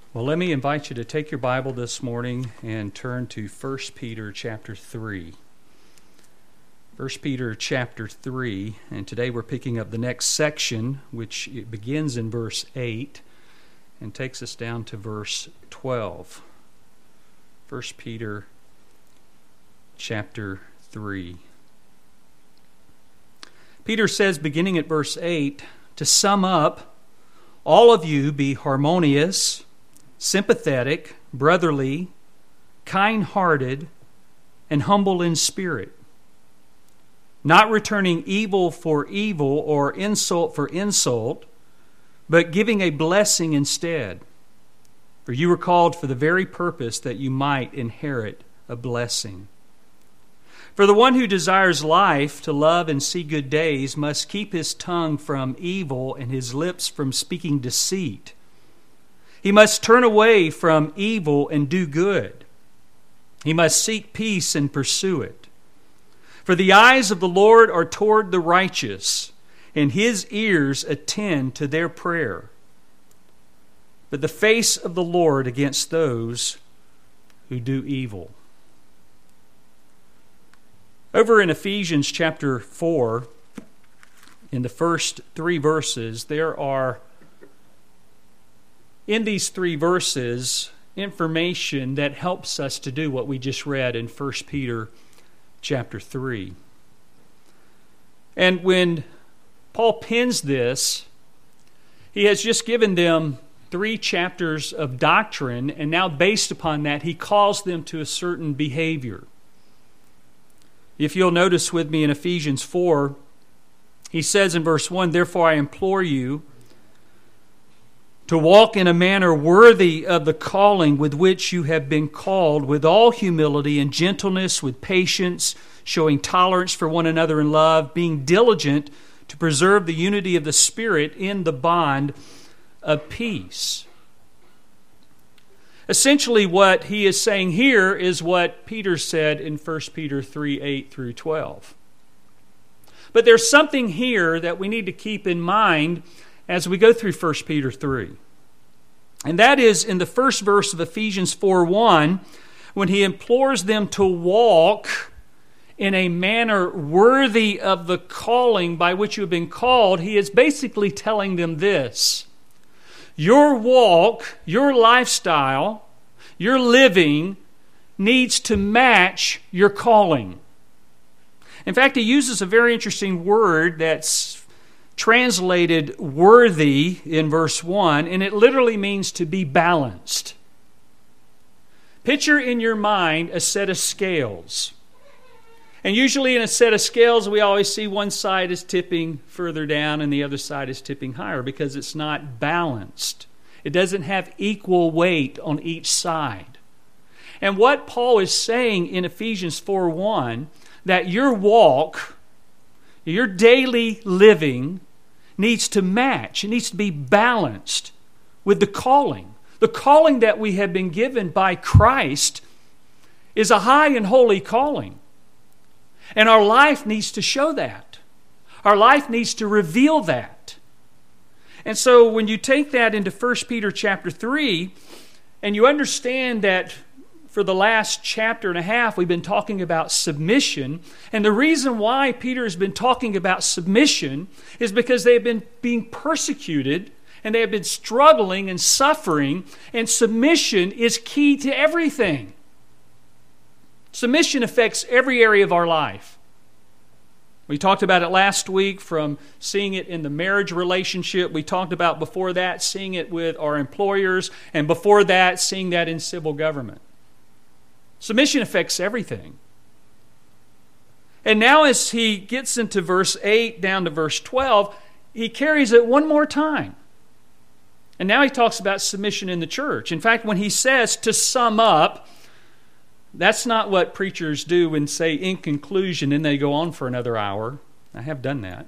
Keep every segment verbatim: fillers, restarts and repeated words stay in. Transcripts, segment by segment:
Well, let me invite you to take your Bible this morning and turn to First Peter chapter three. First Peter chapter three, and today we're picking up the next section, which it begins in verse eight and takes us down to verse twelve. First Peter chapter three. Peter says, beginning at verse eight, to sum up, all of you be harmonious, sympathetic, brotherly, kind-hearted, and humble in spirit, not returning evil for evil or insult for insult, but giving a blessing instead. For you were called for the very purpose that you might inherit a blessing. For the one who desires life to love and see good days must keep his tongue from evil and his lips from speaking deceit. He must turn away from evil and do good. He must seek peace and pursue it. For the eyes of the Lord are toward the righteous, and His ears attend to their prayer. But the face of the Lord against those who do evil. Over in Ephesians chapter four, in the first three verses, there are in these three verses, information that helps us to do what we just read in First Peter chapter three. And when Paul pens this, he has just given them three chapters of doctrine, and now based upon that, he calls them to a certain behavior. If you'll notice with me in Ephesians four, he says in verse one, therefore I implore you to walk in a manner worthy of the calling with which you have been called, with all humility and gentleness, with patience, showing tolerance for one another in love, being diligent to preserve the unity of the Spirit in the bond of peace. Essentially what he is saying here is what Peter said in First Peter three, eight through twelve. But there's something here that we need to keep in mind as we go through First Peter three. And that is in the first verse of Ephesians four one, when he implores them to walk in a manner worthy of the calling by which you have been called, he is basically telling them this. Your walk, your lifestyle, your living needs to match your calling. In fact, he uses a very interesting word that's translated worthy in verse one, and it literally means to be balanced. Picture in your mind a set of scales. And usually in a set of scales, we always see one side is tipping further down and the other side is tipping higher because it's not balanced. It doesn't have equal weight on each side. And what Paul is saying in Ephesians four one, that your walk, your daily living needs to match, it needs to be balanced with the calling. The calling that we have been given by Christ is a high and holy calling. And our life needs to show that. Our life needs to reveal that. And so when you take that into First Peter chapter three, and you understand that for the last chapter and a half, we've been talking about submission. And the reason why Peter has been talking about submission is because they have been being persecuted and they have been struggling and suffering. And submission is key to everything. Submission affects every area of our life. We talked about it last week, from seeing it in the marriage relationship. We talked about before that, seeing it with our employers. And before that, seeing that in civil government. Submission affects everything. And now as he gets into verse eight down to verse twelve, he carries it one more time. And now he talks about submission in the church. In fact, when he says to sum up, that's not what preachers do and say in conclusion and they go on for another hour. I have done that.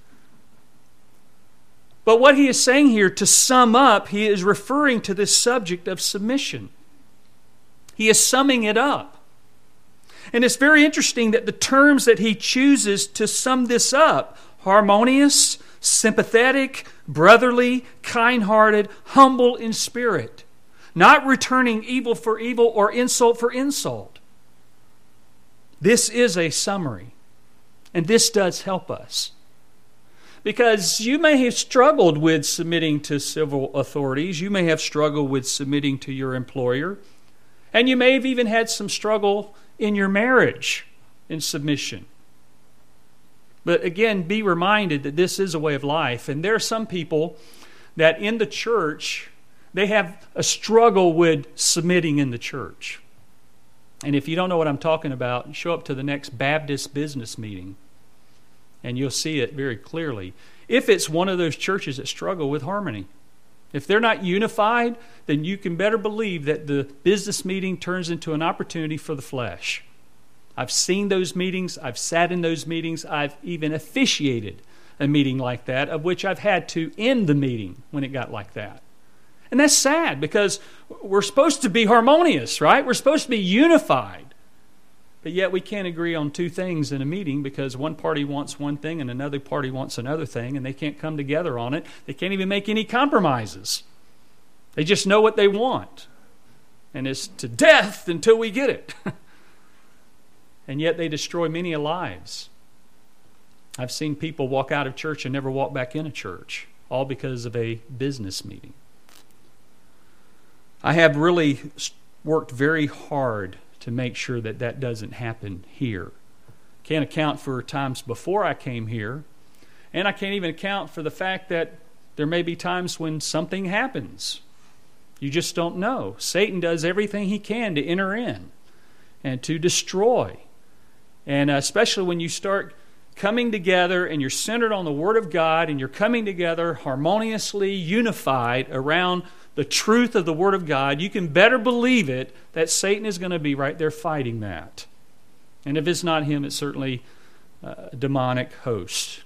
But what he is saying here, to sum up, he is referring to this subject of submission. He is summing it up. And it's very interesting that the terms that he chooses to sum this up, harmonious, sympathetic, brotherly, kind-hearted, humble in spirit. not returning evil for evil or insult for insult. This is a summary, and this does help us. Because you may have struggled with submitting to civil authorities. You may have struggled with submitting to your employer. And you may have even had some struggle in your marriage in submission. But again, be reminded that this is a way of life. And there are some people that in the church, they have a struggle with submitting in the church. And if you don't know what I'm talking about, show up to the next Baptist business meeting, and you'll see it very clearly. If it's one of those churches that struggle with harmony, if they're not unified, then you can better believe that the business meeting turns into an opportunity for the flesh. I've seen those meetings. I've sat in those meetings. I've even officiated a meeting like that, of which I've had to end the meeting when it got like that. And that's sad, because we're supposed to be harmonious, right? We're supposed to be unified. But yet we can't agree on two things in a meeting because one party wants one thing and another party wants another thing, and they can't come together on it. They can't even make any compromises. They just know what they want. And it's to death until we get it. And yet they destroy many lives. I've seen people walk out of church and never walk back in a church, all because of a business meeting. I have really worked very hard to make sure that that doesn't happen here. Can't account for times before I came here, and I can't even account for the fact that there may be times when something happens. You just don't know. Satan does everything he can to enter in and to destroy. And especially when you start coming together and you're centered on the Word of God and you're coming together harmoniously unified around the truth of the Word of God, you can better believe it that Satan is going to be right there fighting that. And if it's not him, it's certainly a demonic host.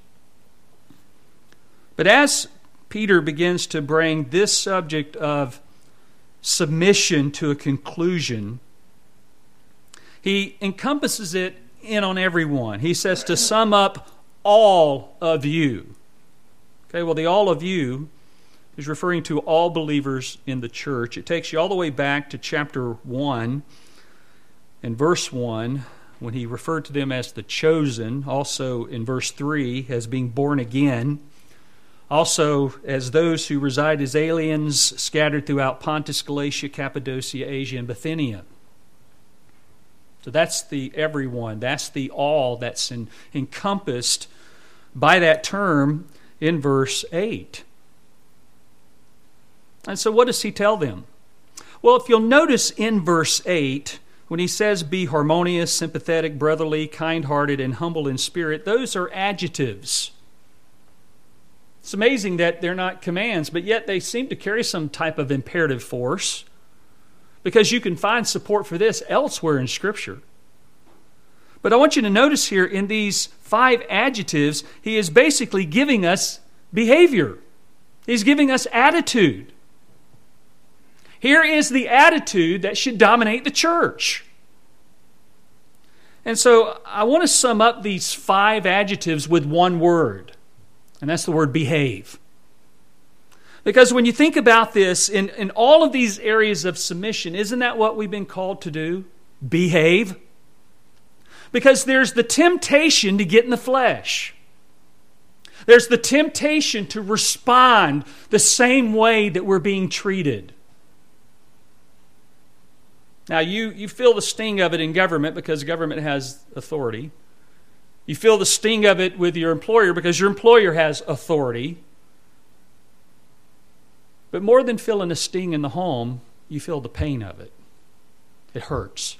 But as Peter begins to bring this subject of submission to a conclusion, he encompasses it in on everyone. He says to sum up all of you. Okay, well, the all of you is referring to all believers in the church. It takes you all the way back to chapter one and verse one, when he referred to them as the chosen. Also in verse three, as being born again. Also as those who reside as aliens scattered throughout Pontus, Galatia, Cappadocia, Asia, and Bithynia. So that's the everyone. That's the all that's in, encompassed by that term in verse eight. And so what does he tell them? Well, if you'll notice in verse eight, when he says be harmonious, sympathetic, brotherly, kind-hearted, and humble in spirit, those are adjectives. It's amazing that they're not commands, but yet they seem to carry some type of imperative force, because you can find support for this elsewhere in Scripture. But I want you to notice here in these five adjectives, he is basically giving us behavior. He's giving us attitude. Here is the attitude that should dominate the church. And so I want to sum up these five adjectives with one word, and that's the word behave. Because when you think about this, in, in all of these areas of submission, isn't that what we've been called to do? Behave. Because there's the temptation to get in the flesh. There's the temptation to respond the same way that we're being treated. Now, you, you feel the sting of it in government because government has authority. You feel the sting of it with your employer because your employer has authority. But more than feeling a sting in the home, you feel the pain of it. It hurts.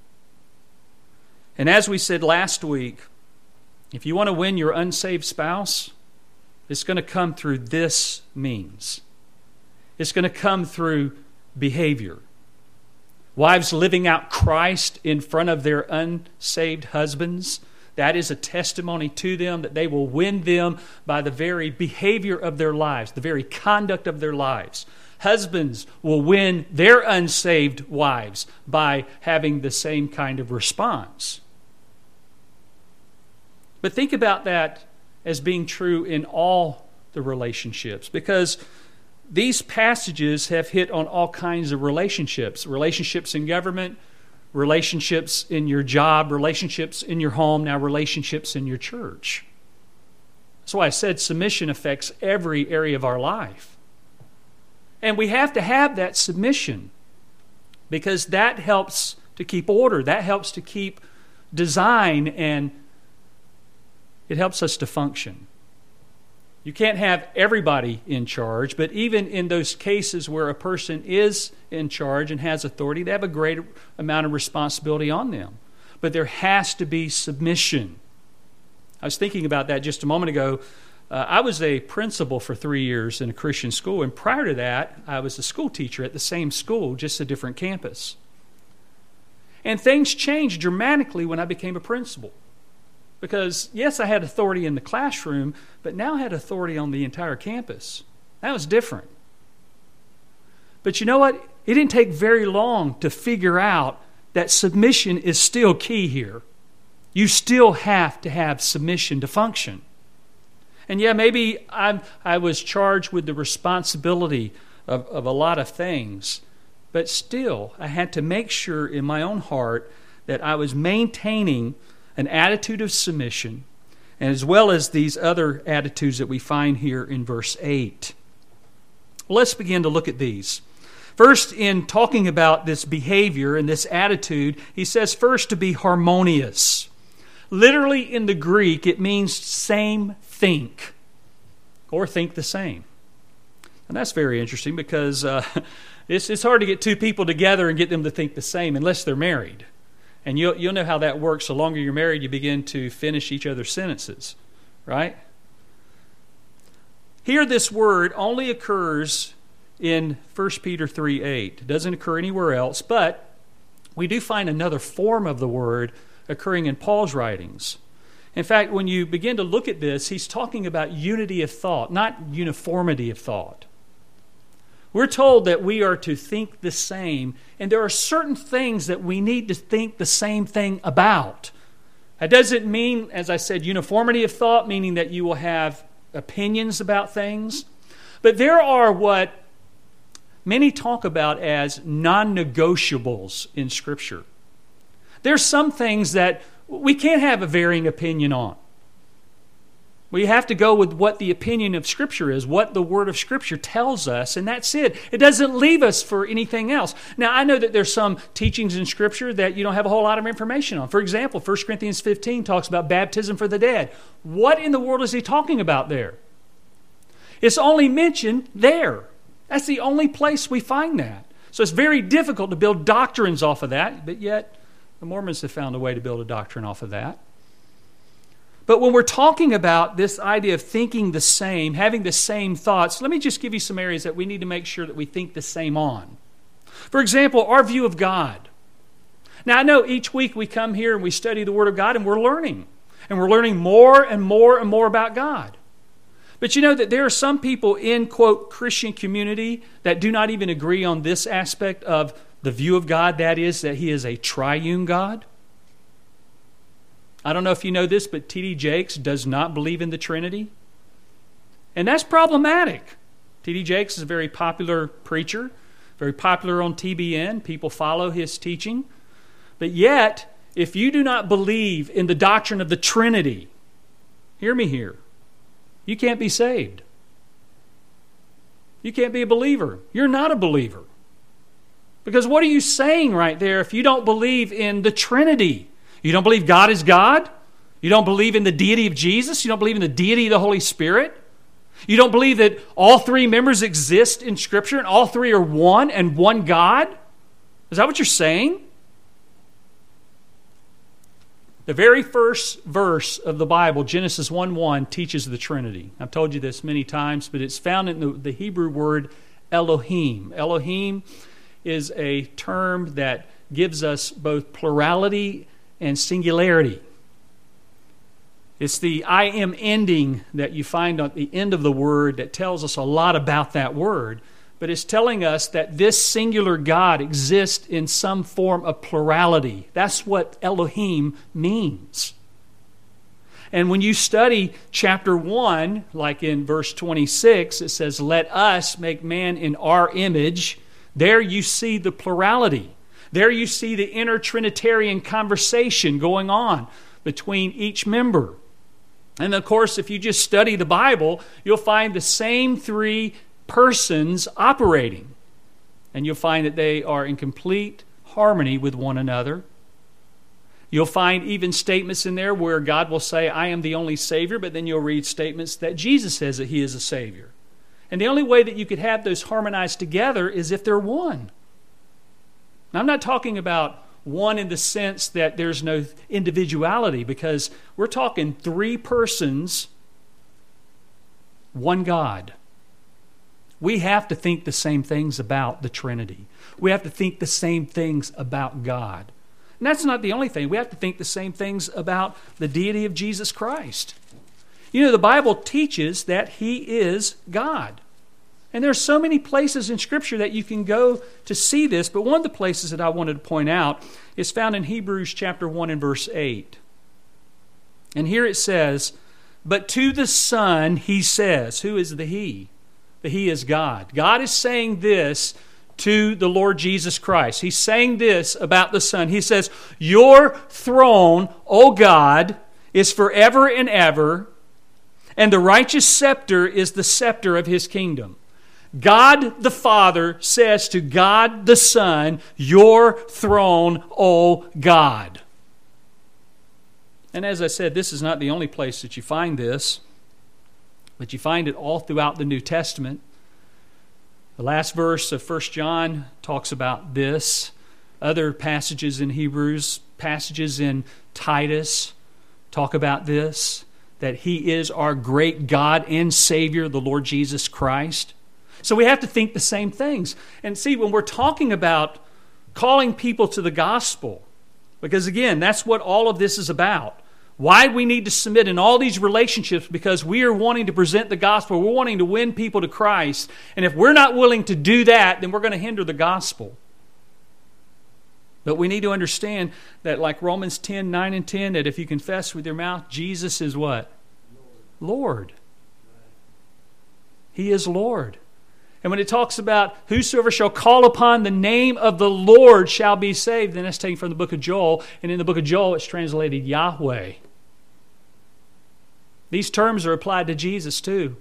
And as we said last week, if you want to win your unsaved spouse, it's going to come through this means. It's going to come through behavior. Wives living out Christ in front of their unsaved husbands, that is a testimony to them that they will win them by the very behavior of their lives, the very conduct of their lives. Husbands will win their unsaved wives by having the same kind of response. But think about that as being true in all the relationships, because these passages have hit on all kinds of relationships. Relationships in government, relationships in your job, relationships in your home, now relationships in your church. That's why I said submission affects every area of our life. And we have to have that submission because that helps to keep order. That helps to keep design, and it helps us to function. You can't have everybody in charge, but even in those cases where a person is in charge and has authority, they have a great amount of responsibility on them. But there has to be submission. I was thinking about that just a moment ago. Uh, I was a principal for three years in a Christian school, and prior to that, I was a school teacher at the same school, just a different campus. And things changed dramatically when I became a principal. Because, yes, I had authority in the classroom, but now I had authority on the entire campus. That was different. But you know what? It didn't take very long to figure out that submission is still key here. You still have to have submission to function. And yeah, maybe I'm, I was charged with the responsibility of, of a lot of things, but still I had to make sure in my own heart that I was maintaining an attitude of submission, and as well as these other attitudes that we find here in verse eight. Well, let's begin to look at these. First, in talking about this behavior and this attitude, he says first to be harmonious. Literally in the Greek, it means same think, or think the same. And that's very interesting because uh, it's, it's hard to get two people together and get them to think the same unless they're married. And you'll, you'll know how that works. The longer you're married, you begin to finish each other's sentences, right? Here, this word only occurs in First Peter three eight. It doesn't occur anywhere else, but we do find another form of the word occurring in Paul's writings. In fact, when you begin to look at this, he's talking about unity of thought, not uniformity of thought. We're told that we are to think the same, and there are certain things that we need to think the same thing about. That doesn't mean, as I said, uniformity of thought, meaning that you will have opinions about things. But there are what many talk about as non-negotiables in Scripture. There's some things that we can't have a varying opinion on. We have to go with what the opinion of Scripture is, what the Word of Scripture tells us, and that's it. It doesn't leave us for anything else. Now, I know that there's some teachings in Scripture that you don't have a whole lot of information on. For example, First Corinthians fifteen talks about baptism for the dead. What in the world is he talking about there? It's only mentioned there. That's the only place we find that. So it's very difficult to build doctrines off of that, but yet the Mormons have found a way to build a doctrine off of that. But when we're talking about this idea of thinking the same, having the same thoughts, let me just give you some areas that we need to make sure that we think the same on. For example, our view of God. Now, I know each week we come here and we study the Word of God and we're learning. And we're learning more and more and more about God. But you know that there are some people in, quote, Christian community that do not even agree on this aspect of the view of God, that is, that He is a triune God. I don't know if you know this, but T D Jakes does not believe in the Trinity. And that's problematic. T D Jakes is a very popular preacher, very popular on T B N. People follow his teaching. But yet, if you do not believe in the doctrine of the Trinity, hear me here, you can't be saved. You can't be a believer. You're not a believer. Because what are you saying right there if you don't believe in the Trinity? You don't believe God is God? You don't believe in the deity of Jesus? You don't believe in the deity of the Holy Spirit? You don't believe that all three members exist in Scripture and all three are one and one God? Is that what you're saying? The very first verse of the Bible, Genesis one one, teaches the Trinity. I've told you this many times, but it's found in the, the Hebrew word Elohim. Elohim is a term that gives us both plurality and singularity. It's the I am ending that you find at the end of the word that tells us a lot about that word. But it's telling us that this singular God exists in some form of plurality. That's what Elohim means. And when you study chapter one, like in verse twenty-six, it says, "Let us make man in our image." There you see the plurality. There you see the inner Trinitarian conversation going on between each member. And of course, if you just study the Bible, you'll find the same three persons operating. And you'll find that they are in complete harmony with one another. You'll find even statements in there where God will say, "I am the only Savior," but then you'll read statements that Jesus says that He is a Savior. And the only way that you could have those harmonized together is if they're one. Now, I'm not talking about one in the sense that there's no individuality, because we're talking three persons, one God. We have to think the same things about the Trinity. We have to think the same things about God. And that's not the only thing. We have to think the same things about the deity of Jesus Christ. You know, the Bible teaches that He is God. And there are so many places in Scripture that you can go to see this, but one of the places that I wanted to point out is found in Hebrews chapter one and verse eight. And here it says, "But to the Son He says," who is the He? The He is God. God is saying this to the Lord Jesus Christ. He's saying this about the Son. He says, "Your throne, O God, is forever and ever, and the righteous scepter is the scepter of His kingdom." God the Father says to God the Son, "Your throne, O God." And as I said, this is not the only place that you find this, but you find it all throughout the New Testament. The last verse of First John talks about this. Other passages in Hebrews, passages in Titus talk about this, that He is our great God and Savior, the Lord Jesus Christ. So we have to think the same things. And see, when we're talking about calling people to the gospel, because again, that's what all of this is about. Why we need to submit in all these relationships, because we are wanting to present the gospel. We're wanting to win people to Christ. And if we're not willing to do that, then we're going to hinder the gospel. But we need to understand that, like Romans ten, nine and ten, that if you confess with your mouth, Jesus is what? Lord. Lord. He is Lord. And when it talks about whosoever shall call upon the name of the Lord shall be saved, then that's taken from the book of Joel. And in the book of Joel, it's translated Yahweh. These terms are applied to Jesus too.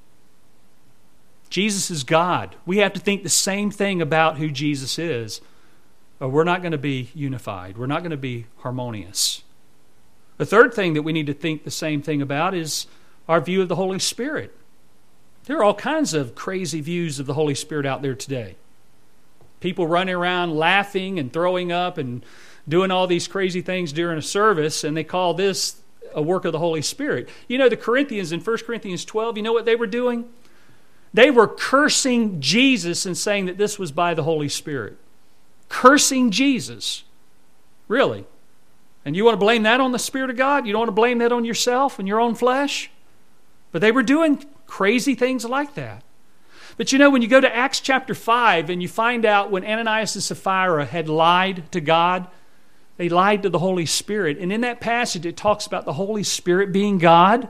Jesus is God. We have to think the same thing about who Jesus is, or we're not going to be unified. We're not going to be harmonious. The third thing that we need to think the same thing about is our view of the Holy Spirit. There are all kinds of crazy views of the Holy Spirit out there today. People running around laughing and throwing up and doing all these crazy things during a service, and they call this a work of the Holy Spirit. You know, the Corinthians in First Corinthians twelve, you know what they were doing? They were cursing Jesus and saying that this was by the Holy Spirit. Cursing Jesus. Really? And you want to blame that on the Spirit of God? You don't want to blame that on yourself and your own flesh? But they were doing crazy things like that. But you know, when you go to Acts chapter five and you find out when Ananias and Sapphira had lied to God, they lied to the Holy Spirit. And in that passage it talks about the Holy Spirit being God.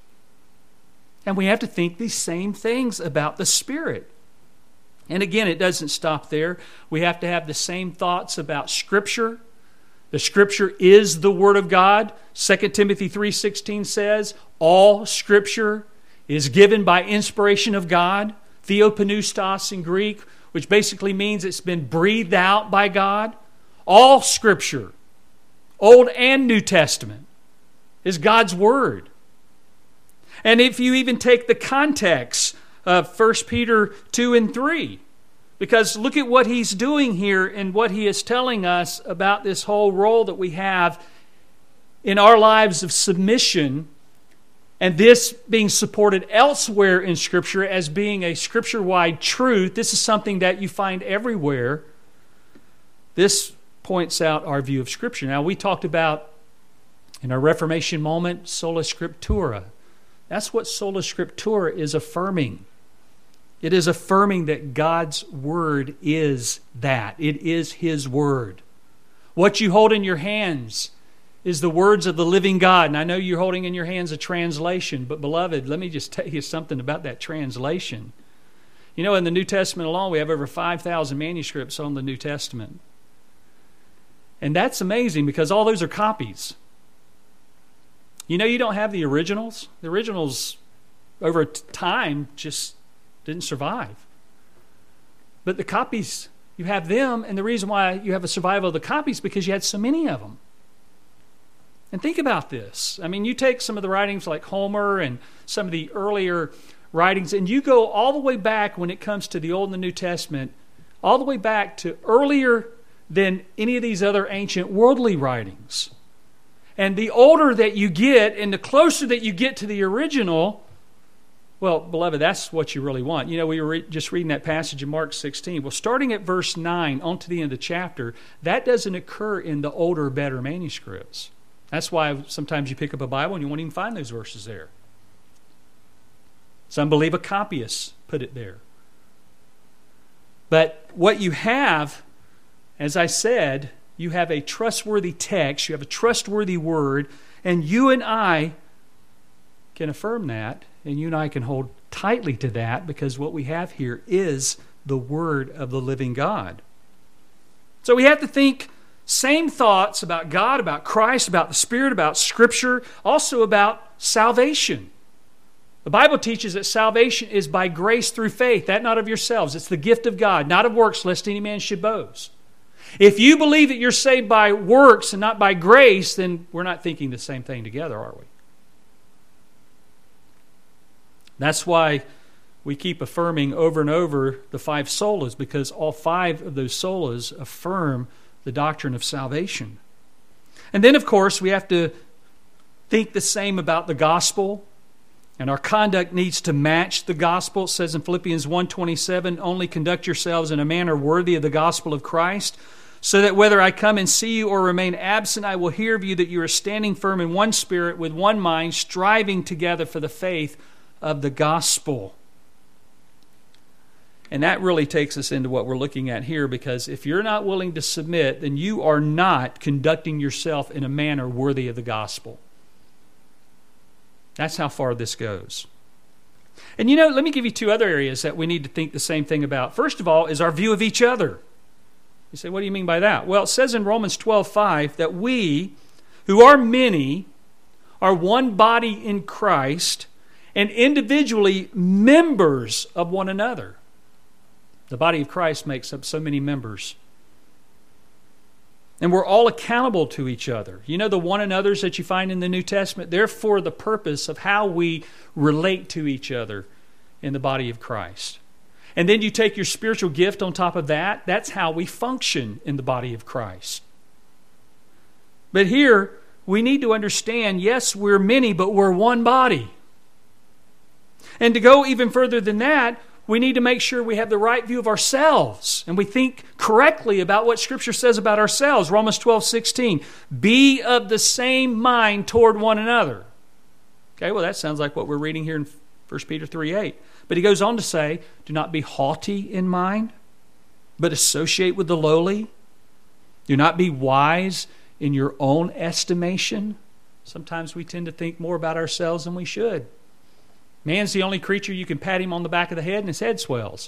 And we have to think these same things about the Spirit. And again, it doesn't stop there. We have to have the same thoughts about Scripture. The Scripture is the Word of God. Second Timothy three sixteen says, all Scripture is given by inspiration of God. Theopneustos in Greek, which basically means it's been breathed out by God. All Scripture, Old and New Testament, is God's Word. And if you even take the context of First Peter two and three, because look at what he's doing here and what he is telling us about this whole role that we have in our lives of submission, and this being supported elsewhere in Scripture as being a Scripture-wide truth. This is something that you find everywhere. This points out our view of Scripture. Now, we talked about, in our Reformation moment, sola scriptura. That's what sola scriptura is affirming. It is affirming that God's Word is that. It is His Word. What you hold in your hands is the words of the living God. And I know you're holding in your hands a translation, but beloved, let me just tell you something about that translation. You know, in the New Testament alone, we have over five thousand manuscripts on the New Testament. And that's amazing because all those are copies. You know, you don't have the originals. The originals, over time, just didn't survive. But the copies, you have them, and the reason why you have a survival of the copies is because you had so many of them. And think about this. I mean, you take some of the writings like Homer and some of the earlier writings, and you go all the way back when it comes to the Old and the New Testament, all the way back to earlier than any of these other ancient worldly writings. And the older that you get and the closer that you get to the original, well, beloved, that's what you really want. You know, we were re- just reading that passage in Mark sixteen. Well, starting at verse nine on to the end of the chapter, that doesn't occur in the older, better manuscripts. That's why sometimes you pick up a Bible and you won't even find those verses there. Some believe a copyist put it there. But what you have, as I said, you have a trustworthy text, you have a trustworthy word, and you and I can affirm that, and you and I can hold tightly to that because what we have here is the Word of the living God. So we have to think same thoughts about God, about Christ, about the Spirit, about Scripture, also about salvation. The Bible teaches that salvation is by grace through faith, that not of yourselves. It's the gift of God, not of works, lest any man should boast. If you believe that you're saved by works and not by grace, then we're not thinking the same thing together, are we? That's why we keep affirming over and over the five solas, because all five of those solas affirm the doctrine of salvation. And then, of course, we have to think the same about the gospel, and our conduct needs to match the gospel. It says in Philippians one twenty-seven, only conduct yourselves in a manner worthy of the gospel of Christ, so that whether I come and see you or remain absent, I will hear of you that you are standing firm in one spirit, with one mind, striving together for the faith of the gospel. And that really takes us into what we're looking at here, because if you're not willing to submit, then you are not conducting yourself in a manner worthy of the gospel. That's how far this goes. And you know, let me give you two other areas that we need to think the same thing about. First of all is our view of each other. You say, what do you mean by that? Well, it says in Romans twelve five that we, who are many, are one body in Christ and individually members of one another. The body of Christ makes up so many members. And we're all accountable to each other. You know, the one another's that you find in the New Testament, they're for the purpose of how we relate to each other in the body of Christ. And then you take your spiritual gift on top of that. That's how we function in the body of Christ. But here, we need to understand, yes, we're many, but we're one body. And to go even further than that, we need to make sure we have the right view of ourselves and we think correctly about what Scripture says about ourselves. Romans twelve sixteen, be of the same mind toward one another. Okay, well that sounds like what we're reading here in First Peter three eight. But he goes on to say, do not be haughty in mind, but associate with the lowly. Do not be wise in your own estimation. Sometimes we tend to think more about ourselves than we should. Man's the only creature you can pat him on the back of the head and his head swells.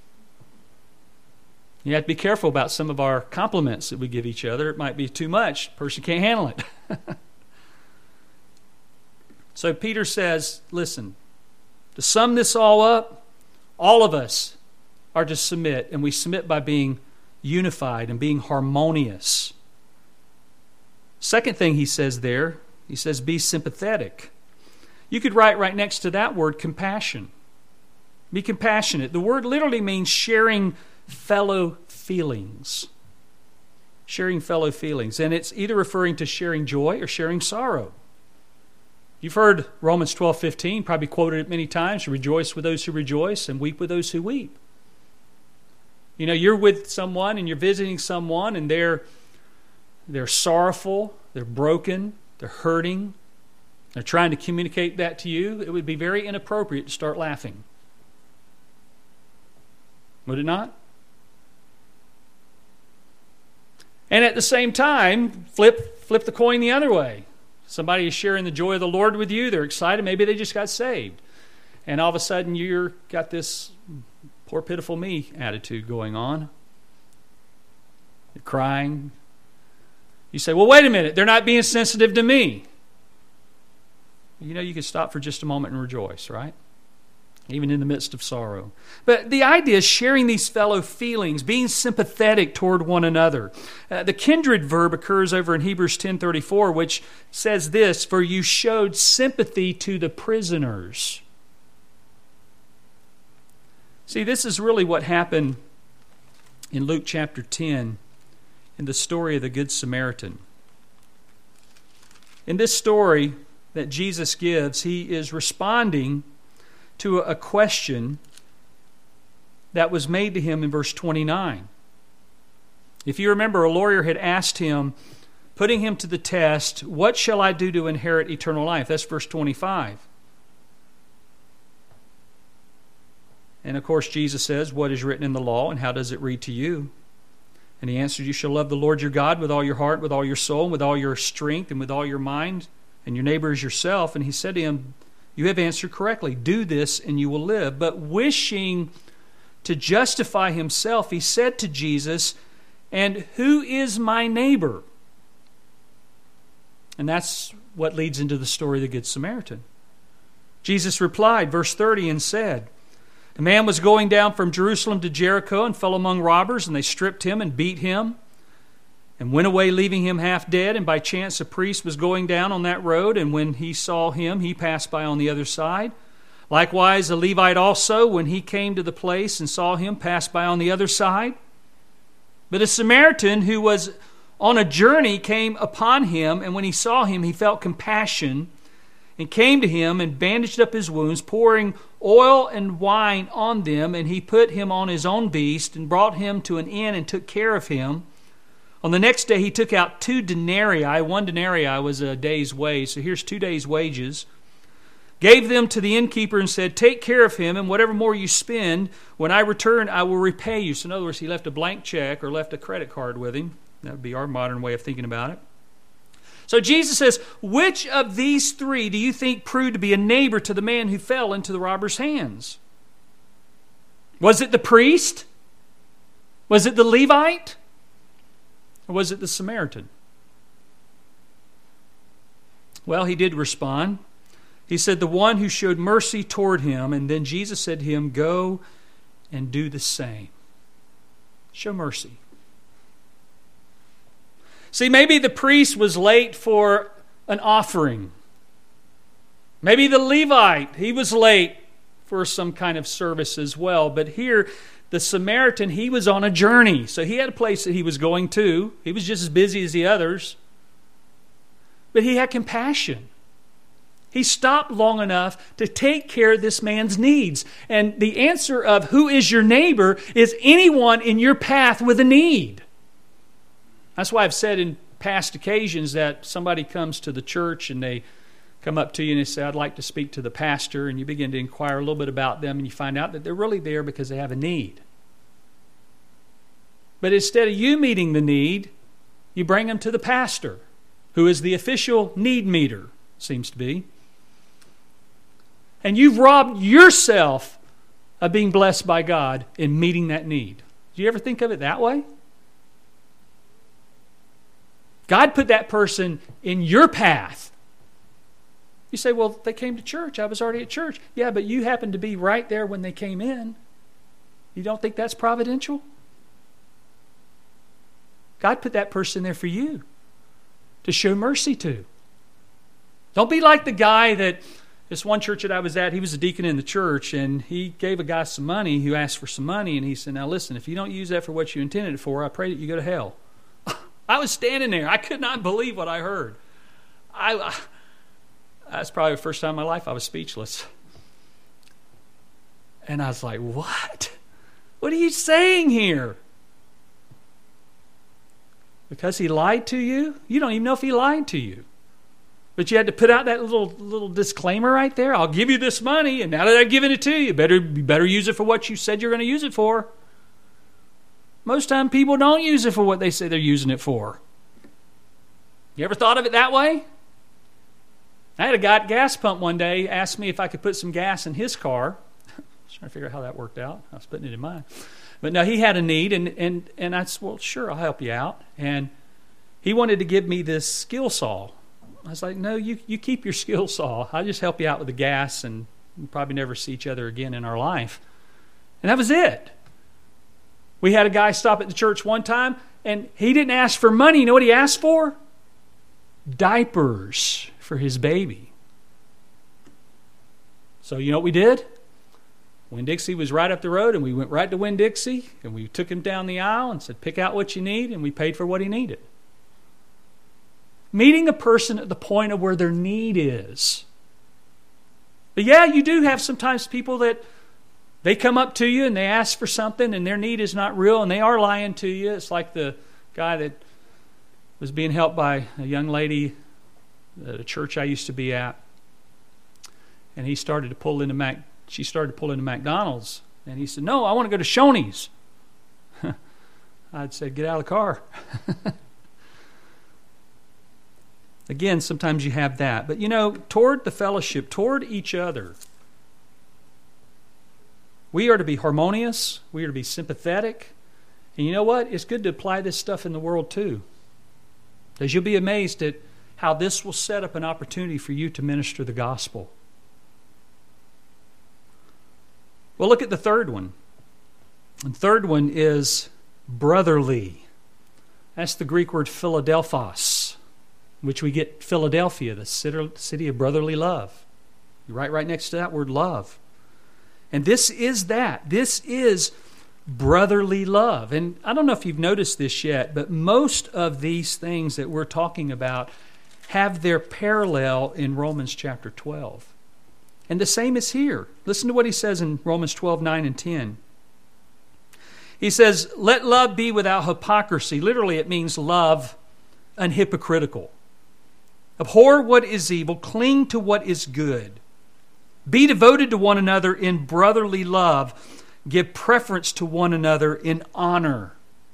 You have to be careful about some of our compliments that we give each other. It might be too much. The person can't handle it. So Peter says, listen, to sum this all up, all of us are to submit, and we submit by being unified and being harmonious. Second thing he says there, he says be sympathetic. You could write right next to that word compassion. Be compassionate. The word literally means sharing fellow feelings. Sharing fellow feelings. And it's either referring to sharing joy or sharing sorrow. You've heard Romans twelve fifteen, probably quoted it many times. Rejoice with those who rejoice and weep with those who weep. You know, you're with someone and you're visiting someone and they're, they're sorrowful, they're broken, they're hurting. They're trying to communicate that to you. It would be very inappropriate to start laughing. Would it not? And at the same time, flip flip the coin the other way. Somebody is sharing the joy of the Lord with you. They're excited. Maybe they just got saved. And all of a sudden you're got this poor pitiful me attitude going on. You're crying. You say, well, wait a minute. They're not being sensitive to me. You know, you can stop for just a moment and rejoice, right? Even in the midst of sorrow. But the idea is sharing these fellow feelings, being sympathetic toward one another. Uh, the kindred verb occurs over in Hebrews ten thirty-four, which says this, for you showed sympathy to the prisoners. See, this is really what happened in Luke chapter ten in the story of the Good Samaritan. In this story that Jesus gives, he is responding to a question that was made to him in verse twenty-nine. If you remember, a lawyer had asked him, putting him to the test, what shall I do to inherit eternal life? That's verse twenty-five. And of course, Jesus says, what is written in the law, and how does it read to you? And he answered, you shall love the Lord your God with all your heart, with all your soul, and with all your strength, and with all your mind, and your neighbor as yourself. And he said to him, you have answered correctly. Do this and you will live. But wishing to justify himself, he said to Jesus, and who is my neighbor? And that's what leads into the story of the Good Samaritan. Jesus replied, verse thirty, and said, a man was going down from Jerusalem to Jericho and fell among robbers, and they stripped him and beat him and went away, leaving him half dead. And by chance a priest was going down on that road, and when he saw him, he passed by on the other side. Likewise, a Levite also, when he came to the place and saw him, passed by on the other side. But a Samaritan who was on a journey came upon him, and when he saw him, he felt compassion and came to him and bandaged up his wounds, pouring oil and wine on them, and he put him on his own beast and brought him to an inn and took care of him. On the next day he took out two denarii. One denarii was a day's wage, so here's two days' wages. Gave them to the innkeeper and said, take care of him, and whatever more you spend, when I return, I will repay you. So in other words, he left a blank check or left a credit card with him. That would be our modern way of thinking about it. So Jesus says, which of these three do you think proved to be a neighbor to the man who fell into the robber's hands? Was it the priest? Was it the Levite? Or was it the Samaritan? Well, he did respond. He said, the one who showed mercy toward him. And then Jesus said to him, go and do the same. Show mercy. See, maybe the priest was late for an offering. Maybe the Levite, he was late for some kind of service as well. But here, the Samaritan, he was on a journey. So he had a place that he was going to. He was just as busy as the others. But he had compassion. He stopped long enough to take care of this man's needs. And the answer of who is your neighbor is anyone in your path with a need. That's why I've said in past occasions that somebody comes to the church and they come up to you and they say, I'd like to speak to the pastor, and you begin to inquire a little bit about them and you find out that they're really there because they have a need. But instead of you meeting the need, you bring them to the pastor, who is the official need meter, seems to be. And you've robbed yourself of being blessed by God in meeting that need. Do you ever think of it that way? God put that person in your path. You say, well, they came to church. I was already at church. Yeah, but you happened to be right there when they came in. You don't think that's providential? God put that person there for you to show mercy to. Don't be like the guy that, this one church that I was at, he was a deacon in the church, and he gave a guy some money who asked for some money, and he said, now listen, if you don't use that for what you intended it for, I pray that you go to hell. I was standing there. I could not believe what I heard. I, I That's probably the first time in my life I was speechless. And I was like, what? What are you saying here? Because he lied to you? You don't even know if he lied to you. But you had to put out that little little disclaimer right there. I'll give you this money, and now that I've given it to you, better, you better use it for what you said you're going to use it for. Most time people don't use it for what they say they're using it for. You ever thought of it that way? I had a guy at the gas pump one day ask me if I could put some gas in his car. I was trying to figure out how that worked out. I was putting it in mine. But no, he had a need, and, and, and I said, well, sure, I'll help you out. And he wanted to give me this skill saw. I was like, no, you, you keep your skill saw. I'll just help you out with the gas, and we'll probably never see each other again in our life. And that was it. We had a guy stop at the church one time, and he didn't ask for money. You know what he asked for? Diapers for his baby. So you know what we did? Winn-Dixie was right up the road, and we went right to Winn-Dixie, and we took him down the aisle and said, pick out what you need, and we paid for what he needed. Meeting a person at the point of where their need is. But yeah, you do have sometimes people that they come up to you and they ask for something and their need is not real and they are lying to you. It's like the guy that was being helped by a young lady at a church I used to be at. And he started to pull into Mac. She started to pull into McDonald's. And he said, no, I want to go to Shoney's. I'd say, get out of the car. Again, sometimes you have that. But you know, toward the fellowship, toward each other, we are to be harmonious. We are to be sympathetic. And you know what? It's good to apply this stuff in the world too. Because you'll be amazed at how this will set up an opportunity for you to minister the gospel. Well, look at the third one. The third one is brotherly. That's the Greek word Philadelphos, which we get Philadelphia, the city of brotherly love. Right, right next to that word love. And this is that. This is brotherly love. And I don't know if you've noticed this yet, but most of these things that we're talking about have their parallel in Romans chapter twelve. And the same is here. Listen to what he says in Romans twelve, nine and ten. He says, let love be without hypocrisy. Literally, it means love unhypocritical. Abhor what is evil, cling to what is good. Be devoted to one another in brotherly love. Give preference to one another in honor.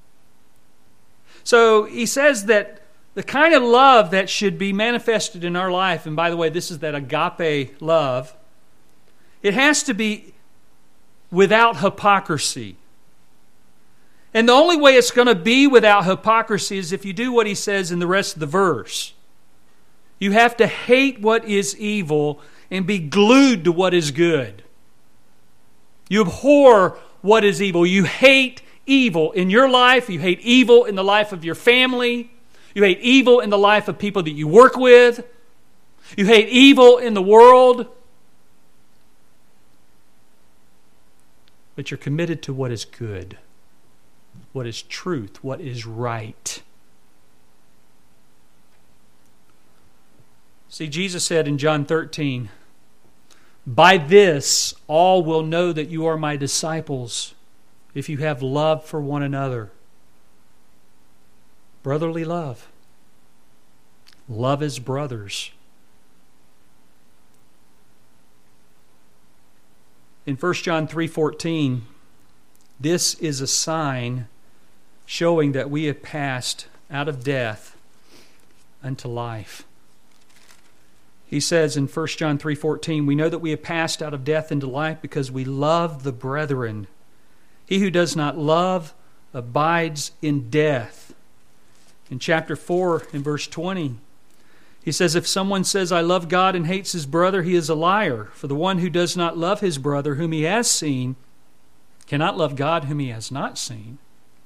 So he says that the kind of love that should be manifested in our life, and by the way, this is that agape love, it has to be without hypocrisy. And the only way it's going to be without hypocrisy is if you do what he says in the rest of the verse. You have to hate what is evil and be glued to what is good. You abhor what is evil. You hate evil in your life. You hate evil in the life of your family. You hate evil in the life of people that you work with. You hate evil in the world. But you're committed to what is good, what is truth, what is right. See, Jesus said in John thirteen, by this all will know that you are my disciples, if you have love for one another. Brotherly love. Love as brothers. In First John three fourteen, this is a sign showing that we have passed out of death unto life. He says in First John three fourteen, we know that we have passed out of death into life because we love the brethren. He who does not love abides in death. In chapter four, in verse twenty, he says, if someone says, I love God and hates his brother, he is a liar. For the one who does not love his brother whom he has seen cannot love God whom he has not seen.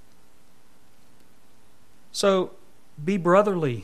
So, be brotherly.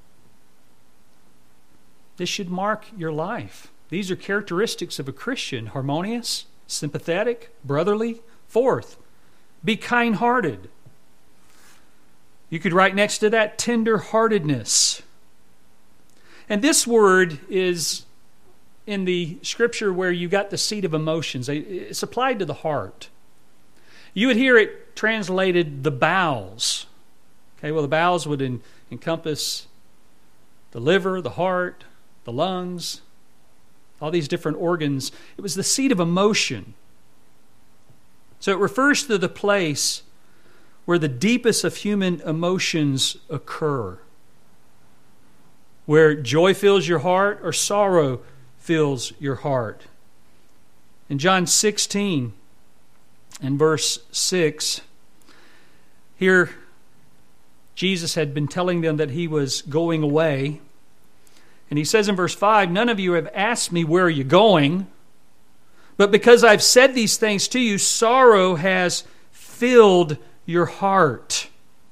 This should mark your life. These are characteristics of a Christian. Harmonious, sympathetic, brotherly. Fourth, be kind-hearted. You could write next to that, tender-heartedness. And this word is in the scripture where you got the seat of emotions. It's applied to the heart. You would hear it translated the bowels. Okay, well, the bowels would en- encompass the liver, the heart, the lungs, all these different organs. It was the seat of emotion. So it refers to the place where the deepest of human emotions occur. where joy fills your heart or sorrow fills your heart. In John sixteen and verse six, here Jesus had been telling them that He was going away. And He says in verse five, "None of you have asked me, 'Where are you going?' But because I've said these things to you, sorrow has filled your heart."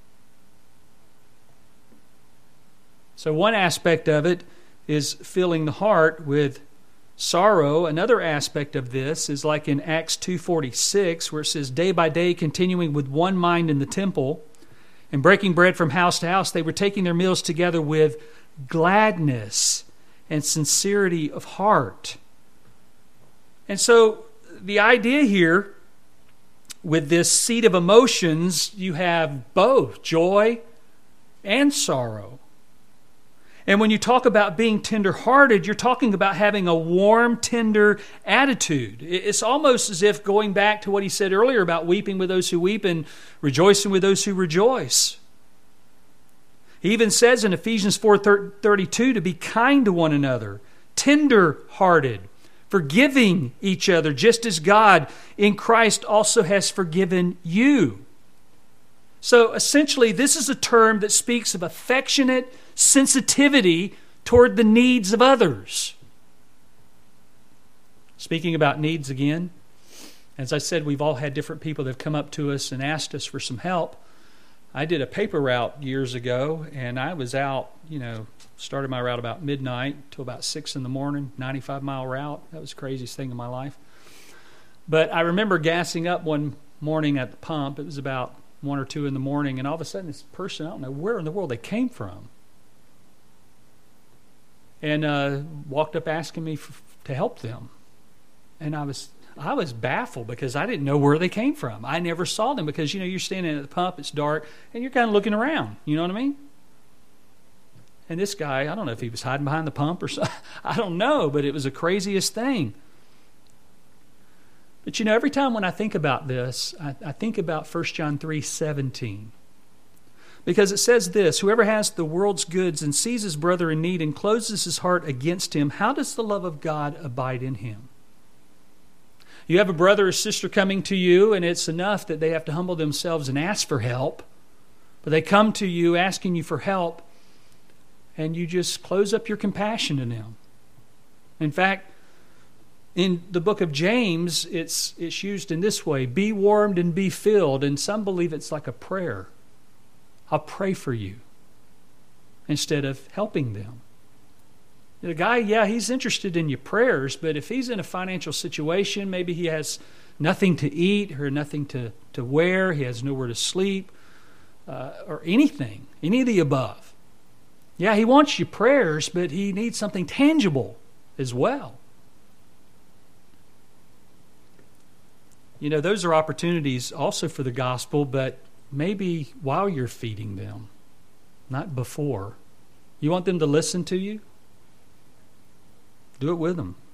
So one aspect of it is filling the heart with sorrow. Another aspect of this is like in Acts two forty-six, where it says, "Day by day, continuing with one mind in the temple, and breaking bread from house to house, they were taking their meals together with gladness and sincerity of heart." And so the idea here with this seat of emotions, you have both joy and sorrow. And when you talk about being tender-hearted, you're talking about having a warm, tender attitude. It's almost as if going back to what he said earlier about weeping with those who weep and rejoicing with those who rejoice. He even says in Ephesians four thirty-two to be kind to one another, tender-hearted, forgiving each other, just as God in Christ also has forgiven you. So essentially, this is a term that speaks of affectionate sensitivity toward the needs of others. Speaking about needs again, as I said, we've all had different people that have come up to us and asked us for some help. I did a paper route years ago, and I was out, you know, started my route about midnight till about six in the morning, ninety-five mile route. That was the craziest thing in my life. But I remember gassing up one morning at the pump. It was about one or two in the morning, and all of a sudden this person, I don't know where in the world they came from, and uh, walked up asking me for, to help them. And I was I was baffled because I didn't know where they came from. I never saw them because, you know, you're standing at the pump, it's dark, and you're kind of looking around. You know what I mean? And this guy, I don't know if he was hiding behind the pump or something. I don't know, but it was the craziest thing. But, you know, every time when I think about this, I, I think about First John three seventeen. Because it says this, "Whoever has the world's goods and sees his brother in need and closes his heart against him, how does the love of God abide in him?" You have a brother or sister coming to you, and it's enough that they have to humble themselves and ask for help. But they come to you asking you for help, and you just close up your compassion to them. In fact, in the book of James, it's it's used in this way, "Be warmed and be filled," and some believe it's like a prayer. I'll pray for you instead of helping them. The guy, yeah, he's interested in your prayers, but if he's in a financial situation, maybe he has nothing to eat or nothing to, to wear, he has nowhere to sleep, uh, or anything, any of the above. Yeah, he wants your prayers, but he needs something tangible as well. You know, those are opportunities also for the gospel, but maybe while you're feeding them, not before. You want them to listen to you? Do it with them.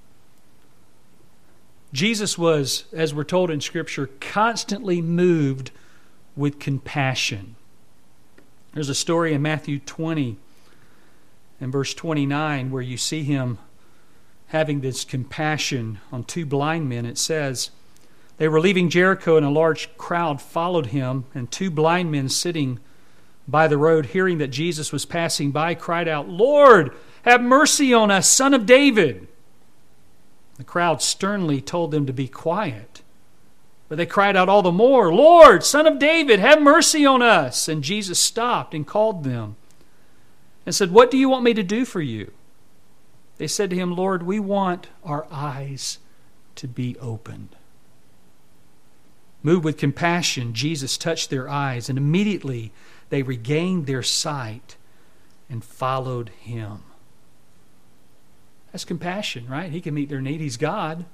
Jesus was, as we're told in Scripture, constantly moved with compassion. There's a story in Matthew twenty and verse twenty-nine where you see him having this compassion on two blind men. It says, "They were leaving Jericho, and a large crowd followed him, and two blind men sitting by the road, hearing that Jesus was passing by, cried out, 'Lord, have mercy on us, Son of David.' The crowd sternly told them to be quiet. But they cried out all the more, 'Lord, Son of David, have mercy on us.' And Jesus stopped and called them and said, 'What do you want me to do for you?' They said to him, 'Lord, we want our eyes to be opened.' Moved with compassion, Jesus touched their eyes, and immediately they regained their sight and followed him." That's compassion, right? He can meet their need. He's God.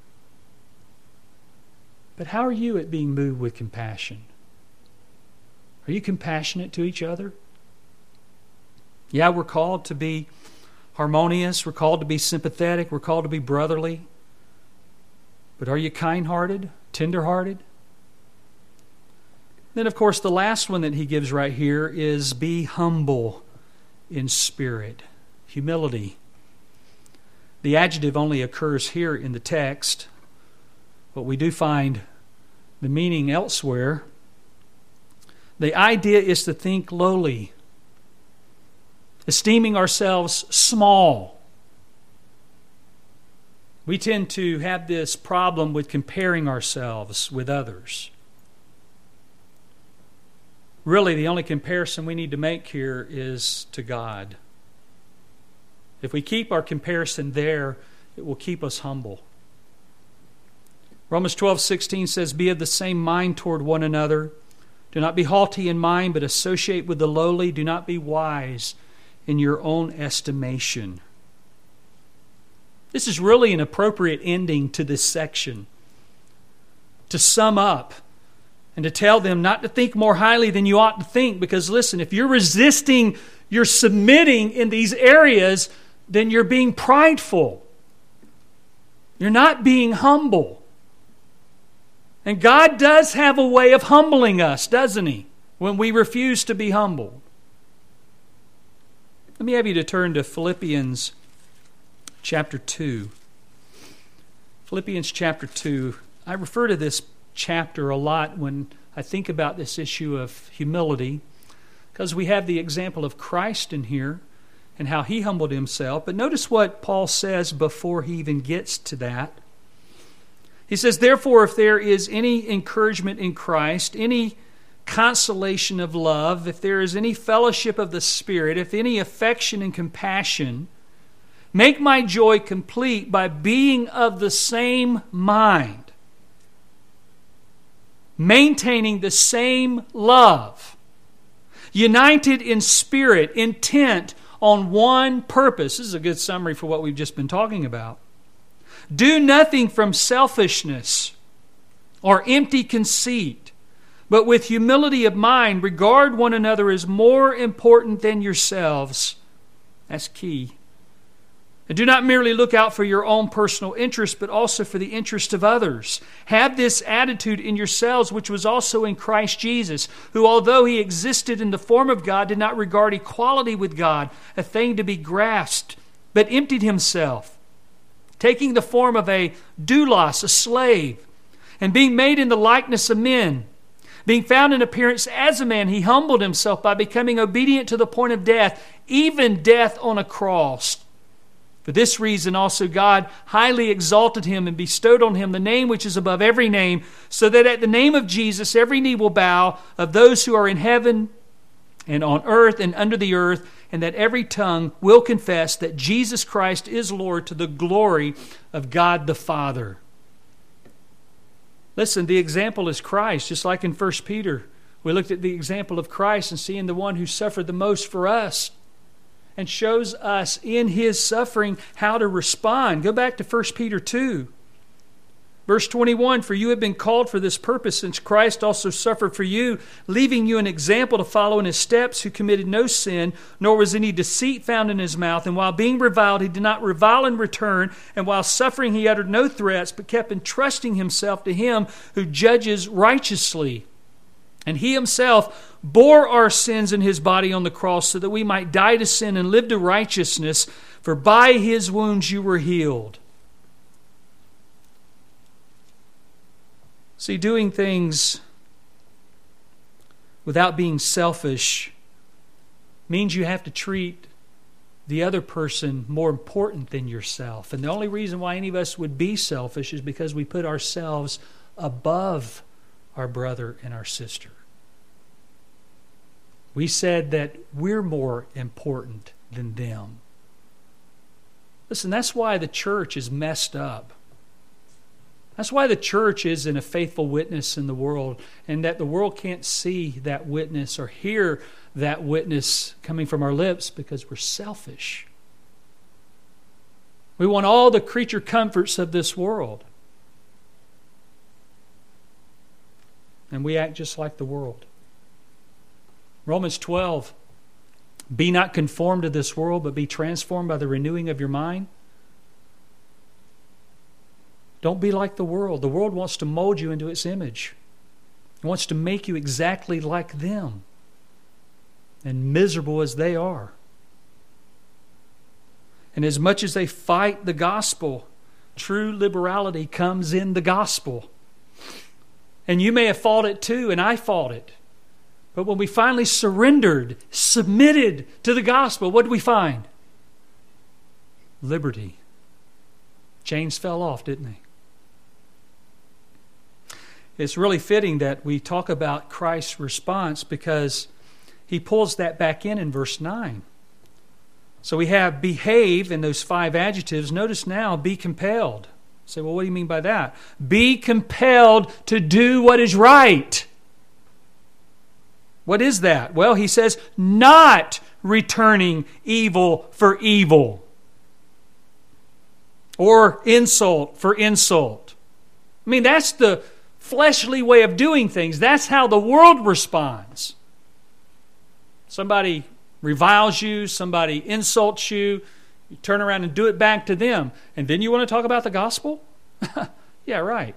But how are you at being moved with compassion? Are you compassionate to each other? Yeah, we're called to be harmonious. We're called to be sympathetic. We're called to be brotherly. But are you kind-hearted, tender-hearted? Then, of course, the last one that he gives right here is be humble in spirit. Humility. The adjective only occurs here in the text, but we do find the meaning elsewhere. The idea is to think lowly, esteeming ourselves small. We tend to have this problem with comparing ourselves with others. Really, the only comparison we need to make here is to God. If we keep our comparison there, it will keep us humble. Romans twelve sixteen says, "Be of the same mind toward one another. Do not be haughty in mind, but associate with the lowly. Do not be wise in your own estimation." This is really an appropriate ending to this section. To sum up and to tell them not to think more highly than you ought to think. Because listen, if you're resisting, you're submitting in these areas, then you're being prideful. You're not being humble. And God does have a way of humbling us, doesn't He? When we refuse to be humbled. Let me have you to turn to Philippians chapter two. Philippians chapter two. I refer to this chapter a lot when I think about this issue of humility, because we have the example of Christ in here and how He humbled Himself. But notice what Paul says before he even gets to that. He says, "Therefore, if there is any encouragement in Christ, any consolation of love, if there is any fellowship of the Spirit, if any affection and compassion, make my joy complete by being of the same mind, maintaining the same love, united in spirit, intent on one purpose." This is a good summary for what we've just been talking about. "Do nothing from selfishness or empty conceit, but with humility of mind, regard one another as more important than yourselves." That's key. "And do not merely look out for your own personal interest, but also for the interest of others. Have this attitude in yourselves, which was also in Christ Jesus, who, although He existed in the form of God, did not regard equality with God a thing to be grasped, but emptied Himself, taking the form of a doulos, a slave, and being made in the likeness of men. Being found in appearance as a man, He humbled Himself by becoming obedient to the point of death, even death on a cross. For this reason also God highly exalted Him and bestowed on Him the name which is above every name, so that at the name of Jesus every knee will bow, of those who are in heaven and on earth and under the earth, and that every tongue will confess that Jesus Christ is Lord, to the glory of God the Father." Listen, the example is Christ. Just like in First Peter, we looked at the example of Christ and seeing the one who suffered the most for us, and shows us in His suffering how to respond. Go back to First Peter two. Verse twenty-one, "For you have been called for this purpose, since Christ also suffered for you, leaving you an example to follow in His steps, who committed no sin, nor was any deceit found in His mouth. And while being reviled, He did not revile in return. And while suffering, He uttered no threats, but kept entrusting Himself to Him who judges righteously. And He Himself bore our sins in His body on the cross, so that we might die to sin and live to righteousness. For by His wounds you were healed." See, doing things without being selfish means you have to treat the other person more important than yourself. And the only reason why any of us would be selfish is because we put ourselves above our brother and our sister. We said that we're more important than them. Listen, that's why the church is messed up. That's why the church isn't a faithful witness in the world, and that the world can't see that witness or hear that witness coming from our lips, because we're selfish. We want all the creature comforts of this world. And we act just like the world. Romans twelve, "Be not conformed to this world, but be transformed by the renewing of your mind." Don't be like the world. The world wants to mold you into its image. It wants to make you exactly like them. And miserable as they are. And as much as they fight the gospel, true liberality comes in the gospel. And you may have fought it too, and I fought it. But when we finally surrendered, submitted to the gospel, what did we find? Liberty. Chains fell off, didn't they? It's really fitting that we talk about Christ's response because he pulls that back in in verse nine. So we have behave in those five adjectives. Notice now, be compelled. Say, well, what do you mean by that? Be compelled to do what is right. What is that? Well, he says, not returning evil for evil. Or insult for insult. I mean, that's the fleshly way of doing things. That's how the world responds. Somebody reviles you, somebody insults you, you turn around and do it back to them. And then you want to talk about the gospel? Yeah, right.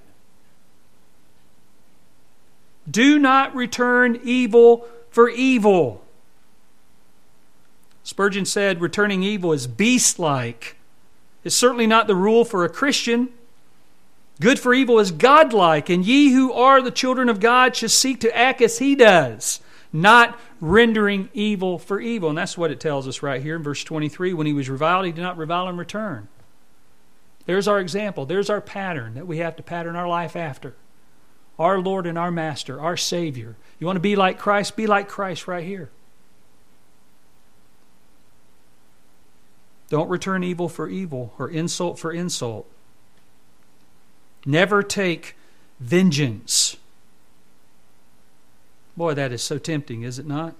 Do not return evil for evil. Spurgeon said returning evil is beast-like. It's certainly not the rule for a Christian. Good for evil is godlike, and ye who are the children of God should seek to act as He does, not rendering evil for evil. And that's what it tells us right here in verse twenty-three. When he was reviled, he did not revile in return. There's our example. There's our pattern that we have to pattern our life after. Our Lord and our Master, our Savior. You want to be like Christ? Be like Christ right here. Don't return evil for evil or insult for insult. Never take vengeance. Boy, that is so tempting, is it not?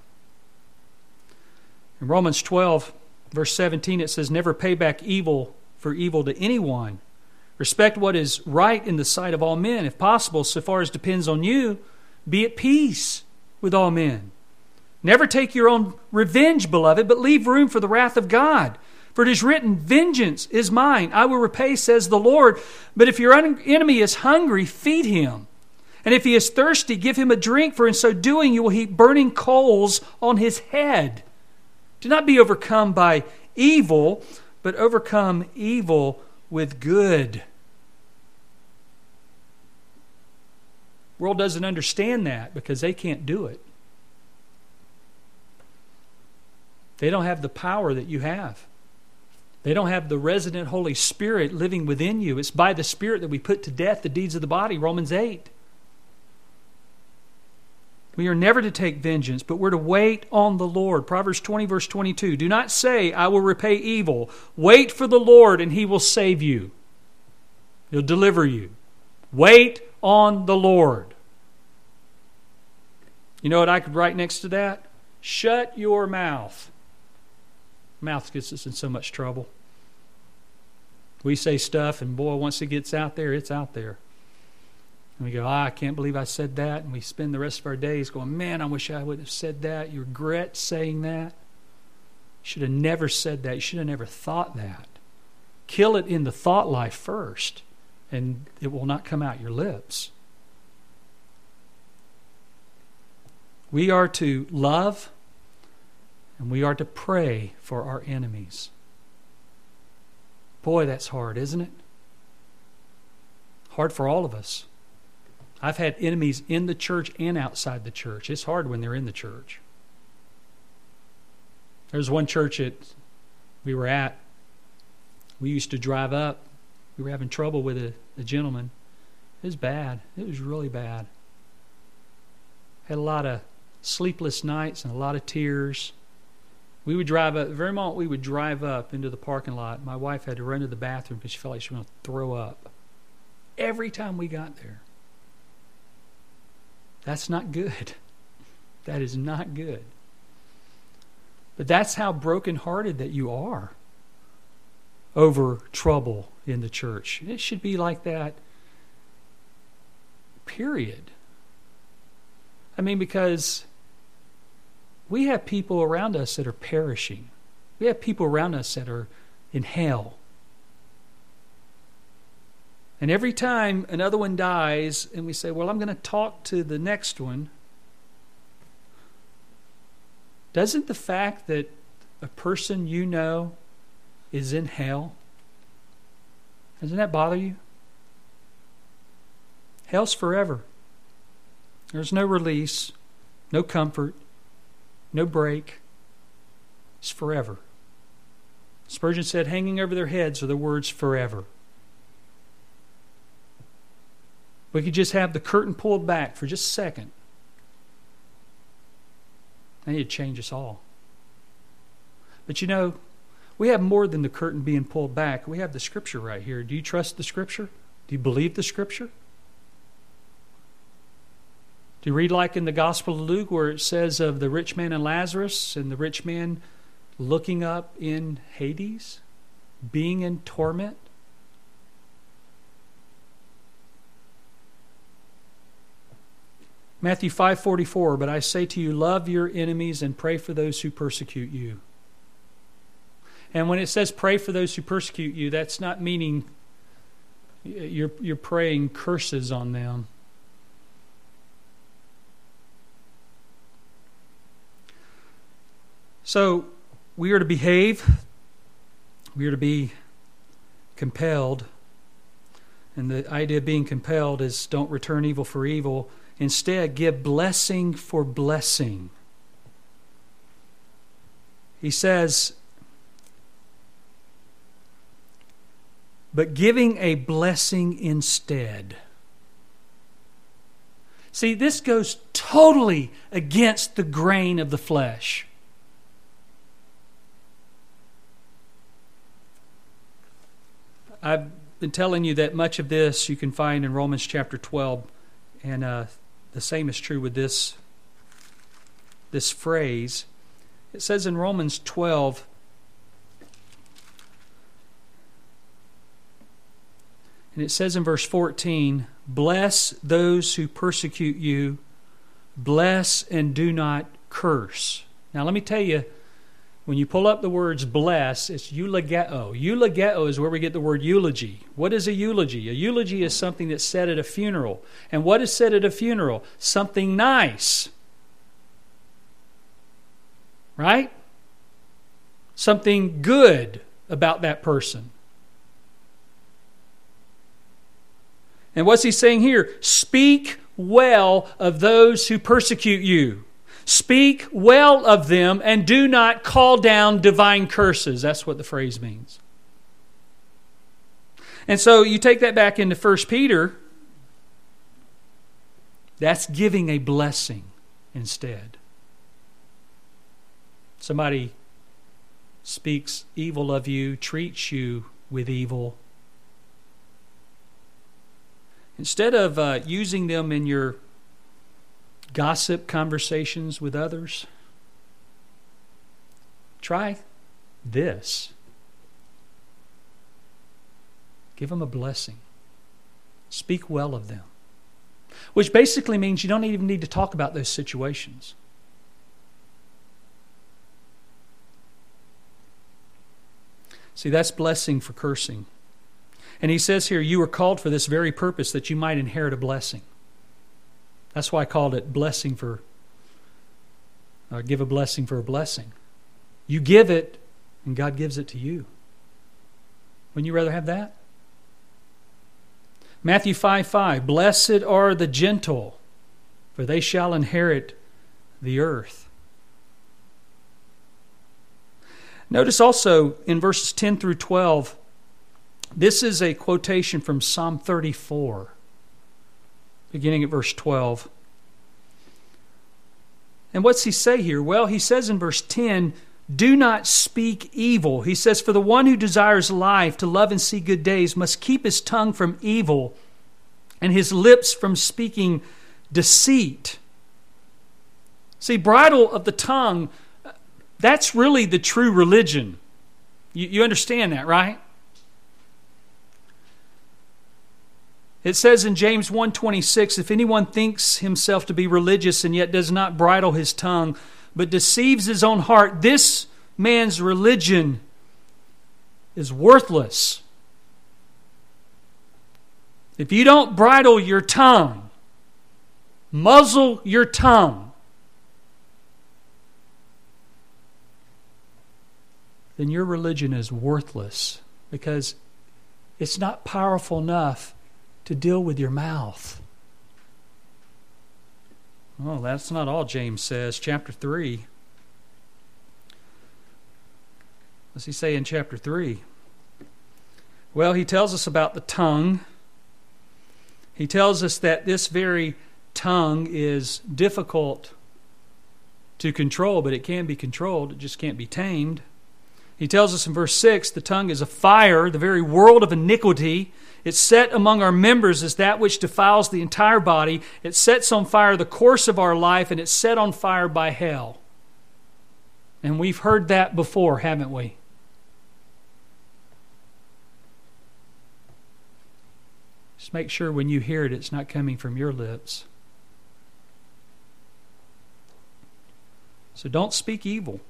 In Romans twelve, verse seventeen, it says, never pay back evil for evil to anyone. Respect what is right in the sight of all men. If possible, so far as depends on you, be at peace with all men. Never take your own revenge, beloved, but leave room for the wrath of God. For it is written, vengeance is mine, I will repay, says the Lord. But if your enemy is hungry, feed him. And if he is thirsty, give him a drink, for in so doing you will heap burning coals on his head. Do not be overcome by evil, but overcome evil with good. The world doesn't understand that because they can't do it. They don't have the power that you have. They don't have the resident Holy Spirit living within you. It's by the Spirit that we put to death the deeds of the body, Romans eight. We are never to take vengeance, but we're to wait on the Lord. Proverbs twenty, verse twenty-two. Do not say, I will repay evil. Wait for the Lord, and He will save you. He'll deliver you. Wait on the Lord. You know what I could write next to that? Shut your mouth. Mouth gets us in so much trouble. We say stuff, and boy, once it gets out there, it's out there. And we go, ah, I can't believe I said that. And we spend the rest of our days going, man, I wish I would have said that. You regret saying that. You should have never said that. You should have never thought that. Kill it in the thought life first, and it will not come out your lips. We are to love and we are to pray for our enemies. Boy, that's hard, isn't it? Hard for all of us. I've had enemies in the church and outside the church. It's hard when they're in the church. There's one church that we were at. We used to drive up. We were having trouble with a, a gentleman. It was bad. It was really bad. Had a lot of sleepless nights and a lot of tears. We would drive up, the very moment we would drive up into the parking lot, my wife had to run to the bathroom because she felt like she was going to throw up. Every time we got there. That's not good. That is not good. But that's how brokenhearted that you are over trouble in the church. It should be like that, period. I mean, because we have people around us that are perishing. We have people around us that are in hell. And every time another one dies and we say, well, I'm going to talk to the next one, doesn't the fact that a person you know is in hell? Doesn't that bother you? Hell's forever. There's no release, no comfort, no break. It's forever. Spurgeon said, hanging over their heads are the words forever. We could just have the curtain pulled back for just a second. And it'd change us all. But you know, we have more than the curtain being pulled back. We have the Scripture right here. Do you trust the Scripture? Do you believe the Scripture? Do you read like in the Gospel of Luke where it says of the rich man and Lazarus and the rich man looking up in Hades, being in torment? Matthew five forty-four, but I say to you, love your enemies and pray for those who persecute you. And when it says pray for those who persecute you, that's not meaning you're, you're praying curses on them. So we are to behave. We are to be compelled. And the idea of being compelled is don't return evil for evil. Instead, give blessing for blessing. He says, but giving a blessing instead. See, this goes totally against the grain of the flesh. I've been telling you that much of this you can find in Romans chapter twelve, and uh, the same is true with this, this phrase. It says in Romans twelve, and it says in verse fourteen, bless those who persecute you, bless and do not curse. Now let me tell you, when you pull up the words bless, it's eulogeo. Eulogeo is where we get the word eulogy. What is a eulogy? A eulogy is something that's said at a funeral. And what is said at a funeral? Something nice. Right? Something good about that person. And what's he saying here? Speak well of those who persecute you. Speak well of them and do not call down divine curses. That's what the phrase means. And so you take that back into First Peter. That's giving a blessing instead. Somebody speaks evil of you, treats you with evil. Instead of uh, using them in your gossip conversations with others, try this. Give them a blessing. Speak well of them. Which basically means you don't even need to talk about those situations. See, that's blessing for cursing. And he says here, you were called for this very purpose, that you might inherit a blessing. That's why I called it blessing for, uh, give a blessing for a blessing. You give it, and God gives it to you. Wouldn't you rather have that? Matthew five five, blessed are the gentle, for they shall inherit the earth. Notice also in verses ten through twelve, this is a quotation from Psalm thirty-four. Beginning at verse twelve. And what's he say here? Well, he says in verse ten, do not speak evil. He says, for the one who desires life, to love and see good days, must keep his tongue from evil and his lips from speaking deceit. See, bridle of the tongue, that's really the true religion. You, you understand that, right? It says in James one twenty-six, if anyone thinks himself to be religious and yet does not bridle his tongue, but deceives his own heart, this man's religion is worthless. If you don't bridle your tongue, muzzle your tongue, then your religion is worthless, because it's not powerful enough to deal with your mouth. Well, that's not all James says. Chapter three. What's he say in chapter three? Well, he tells us about the tongue. He tells us that this very tongue is difficult to control, but it can be controlled. It just can't be tamed. He tells us in verse six, the tongue is a fire, the very world of iniquity. It's set among our members as that which defiles the entire body. It sets on fire the course of our life, and it's set on fire by hell. And we've heard that before, haven't we? Just make sure when you hear it, it's not coming from your lips. So don't speak evil.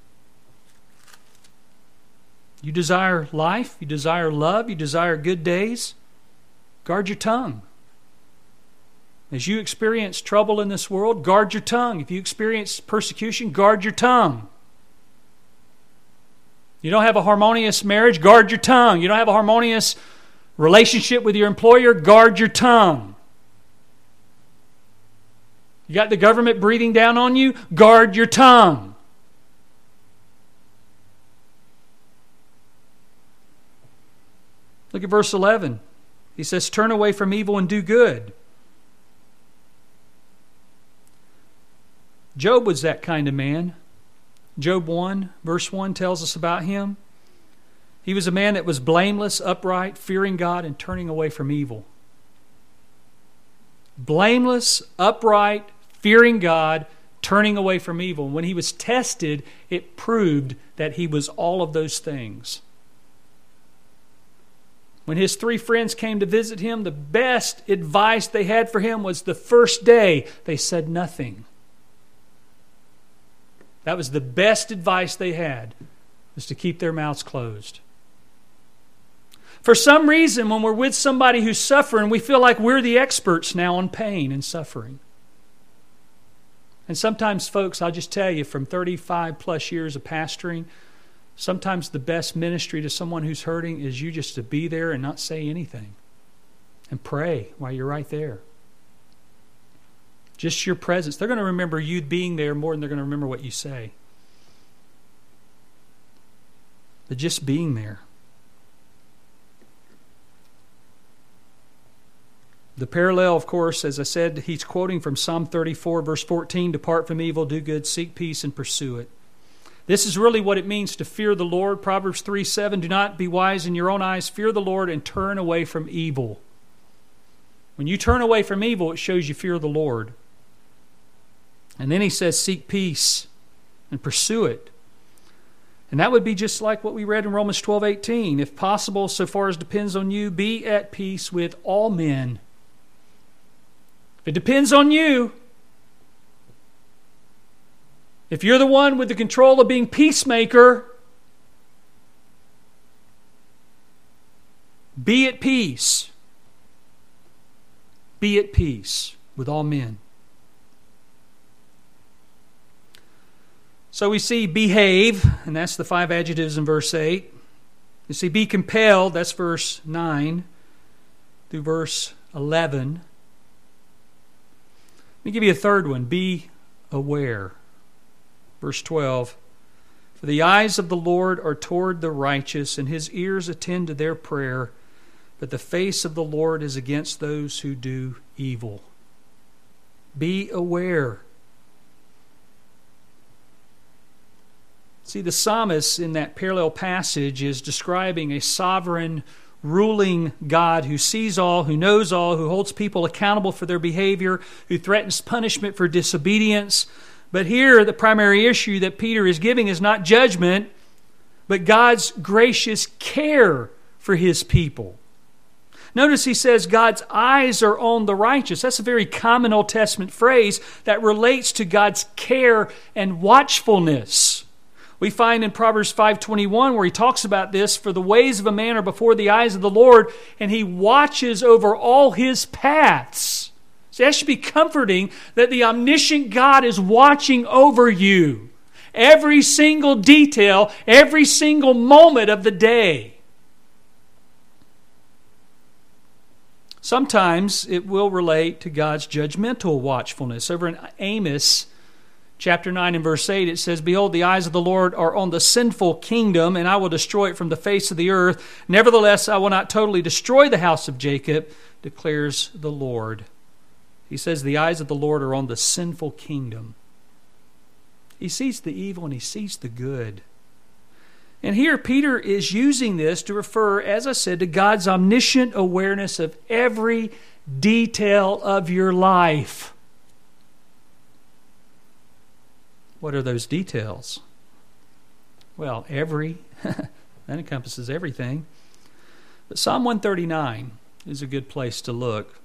You desire life, you desire love, you desire good days, guard your tongue. As you experience trouble in this world, guard your tongue. If you experience persecution, guard your tongue. You don't have a harmonious marriage, guard your tongue. You don't have a harmonious relationship with your employer, guard your tongue. You got the government breathing down on you, guard your tongue. Look at verse eleven. He says, turn away from evil and do good. Job was that kind of man. Job one, verse one tells us about him. He was a man that was blameless, upright, fearing God, and turning away from evil. Blameless, upright, fearing God, turning away from evil. When he was tested, it proved that he was all of those things. When his three friends came to visit him, the best advice they had for him was the first day they said nothing. That was the best advice they had, was to keep their mouths closed. For some reason, when we're with somebody who's suffering, we feel like we're the experts now on pain and suffering. And sometimes, folks, I'll just tell you, from thirty-five plus years of pastoring, sometimes the best ministry to someone who's hurting is you just to be there and not say anything. And pray while you're right there. Just your presence. They're going to remember you being there more than they're going to remember what you say. But just being there. The parallel, of course, as I said, he's quoting from Psalm thirty-four, verse fourteen, depart from evil, do good, seek peace, and pursue it. This is really what it means to fear the Lord. Proverbs three seven, do not be wise in your own eyes, fear the Lord and turn away from evil. When you turn away from evil, it shows you fear the Lord. And then he says, seek peace and pursue it. And that would be just like what we read in Romans twelve eighteen. If possible, so far as depends on you, be at peace with all men. If it depends on you, if you're the one with the control of being peacemaker, be at peace. Be at peace with all men. So we see behave, and that's the five adjectives in verse eight. You see be compelled, that's verse nine through verse eleven. Let me give you a third one, be aware. Verse twelve, for the eyes of the Lord are toward the righteous, and His ears attend to their prayer, but the face of the Lord is against those who do evil. Be aware. See, the psalmist in that parallel passage is describing a sovereign, ruling God who sees all, who knows all, who holds people accountable for their behavior, who threatens punishment for disobedience. But here, the primary issue that Peter is giving is not judgment, but God's gracious care for His people. Notice he says God's eyes are on the righteous. That's a very common Old Testament phrase that relates to God's care and watchfulness. We find in Proverbs five twenty-one where he talks about this, for the ways of a man are before the eyes of the Lord, and He watches over all His paths. See, that should be comforting that the omniscient God is watching over you. every single detail, every single moment of the day. Sometimes it will relate to God's judgmental watchfulness. Over in Amos chapter nine and verse eight, it says, "Behold, the eyes of the Lord are on the sinful kingdom, and I will destroy it from the face of the earth. Nevertheless, I will not totally destroy the house of Jacob, declares the Lord." He says the eyes of the Lord are on the sinful kingdom. He sees the evil and He sees the good. And here Peter is using this to refer, as I said, to God's omniscient awareness of every detail of your life. What are those details? Well, every, that encompasses everything. But Psalm one thirty-nine is a good place to look.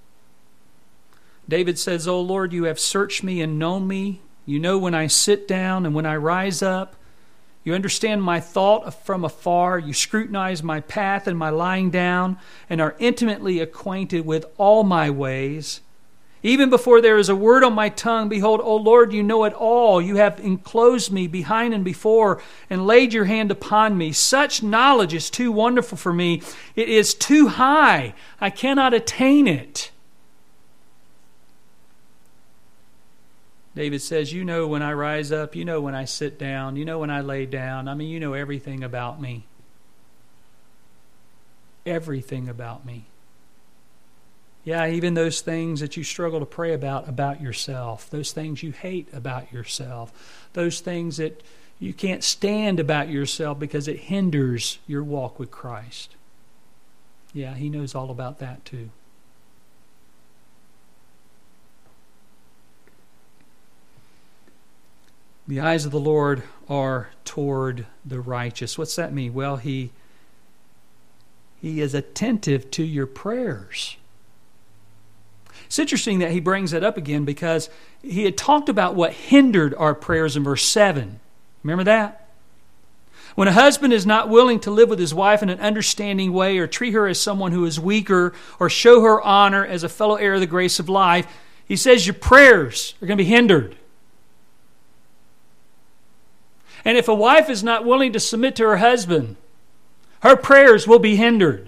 David says, "O Lord, you have searched me and known me. You know when I sit down and when I rise up. You understand my thought from afar. You scrutinize my path and my lying down, and are intimately acquainted with all my ways. Even before there is a word on my tongue, behold, O Lord, you know it all. You have enclosed me behind and before, and laid your hand upon me. Such knowledge is too wonderful for me. It is too high. I cannot attain it." David says, "You know when I rise up. You know when I sit down. You know when I lay down. I mean, you know everything about me. Everything about me. Yeah, even those things that you struggle to pray about, about yourself. Those things you hate about yourself. Those things that you can't stand about yourself because it hinders your walk with Christ. Yeah, He knows all about that too. The eyes of the Lord are toward the righteous. What's that mean? Well, He, he is attentive to your prayers. It's interesting that he brings that up again because he had talked about what hindered our prayers in verse seven. Remember that? When a husband is not willing to live with his wife in an understanding way, or treat her as someone who is weaker, or show her honor as a fellow heir of the grace of life, he says your prayers are going to be hindered. And if a wife is not willing to submit to her husband, her prayers will be hindered.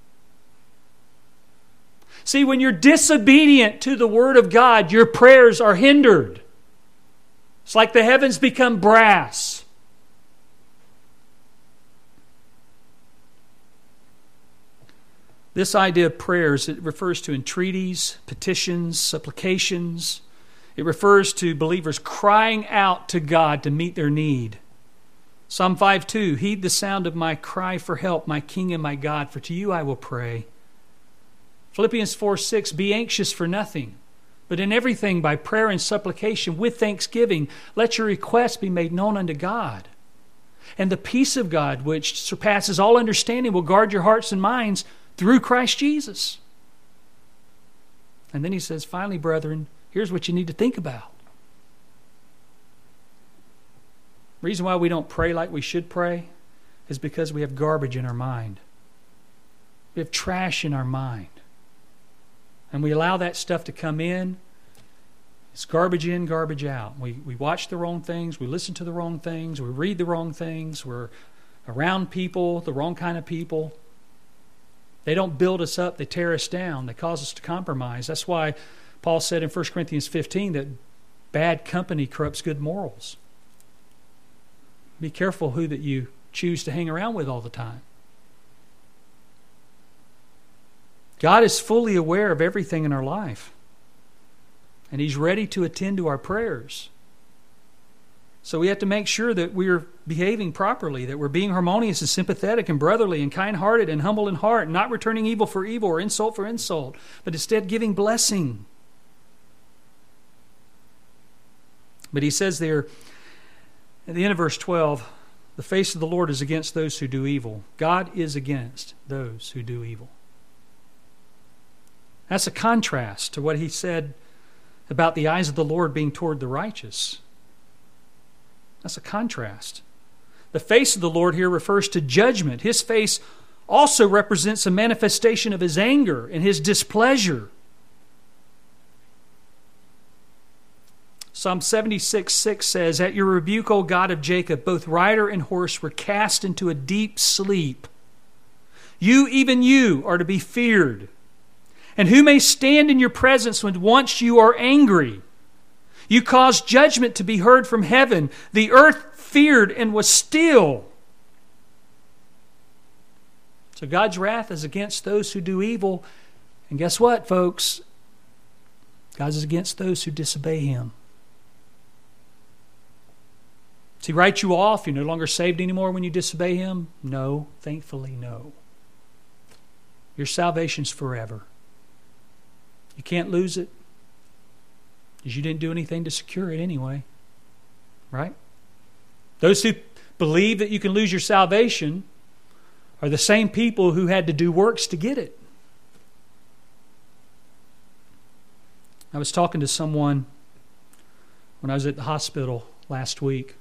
See, when you're disobedient to the Word of God, your prayers are hindered. It's like the heavens become brass. This idea of prayers, it refers to entreaties, petitions, supplications. It refers to believers crying out to God to meet their need. Psalm five two, "Heed the sound of my cry for help, my King and my God, for to you I will pray." Philippians four six, "Be anxious for nothing, but in everything by prayer and supplication with thanksgiving, let your requests be made known unto God. And the peace of God, which surpasses all understanding, will guard your hearts and minds through Christ Jesus." And then he says, finally, brethren, here's what you need to think about. The reason why we don't pray like we should pray is because we have garbage in our mind. We have trash in our mind. And we allow that stuff to come in. It's garbage in, garbage out. We we watch the wrong things. We listen to the wrong things. We read the wrong things. We're around people, the wrong kind of people. They don't build us up. They tear us down. They cause us to compromise. That's why Paul said in First Corinthians fifteen that bad company corrupts good morals. Be careful who that you choose to hang around with all the time. God is fully aware of everything in our life. And He's ready to attend to our prayers. So we have to make sure that we're behaving properly, that we're being harmonious and sympathetic and brotherly and kind-hearted and humble in heart, not returning evil for evil or insult for insult, but instead giving blessing. But he says there at the end of verse twelve, the face of the Lord is against those who do evil. God is against those who do evil. That's a contrast to what he said about the eyes of the Lord being toward the righteous. That's a contrast. The face of the Lord here refers to judgment. His face also represents a manifestation of His anger and His displeasure. Psalm seventy-six six says, "At your rebuke, O God of Jacob, both rider and horse were cast into a deep sleep. You, even you, are to be feared. And who may stand in your presence when once you are angry? You caused judgment to be heard from heaven. The earth feared and was still." So God's wrath is against those who do evil. And guess what, folks? God is against those who disobey Him. Does He write you off? You're no longer saved anymore when you disobey Him? No, thankfully no. Your salvation's forever. You can't lose it because you didn't do anything to secure it anyway. Right? Those who believe that you can lose your salvation are the same people who had to do works to get it. I was talking to someone when I was at the hospital last week.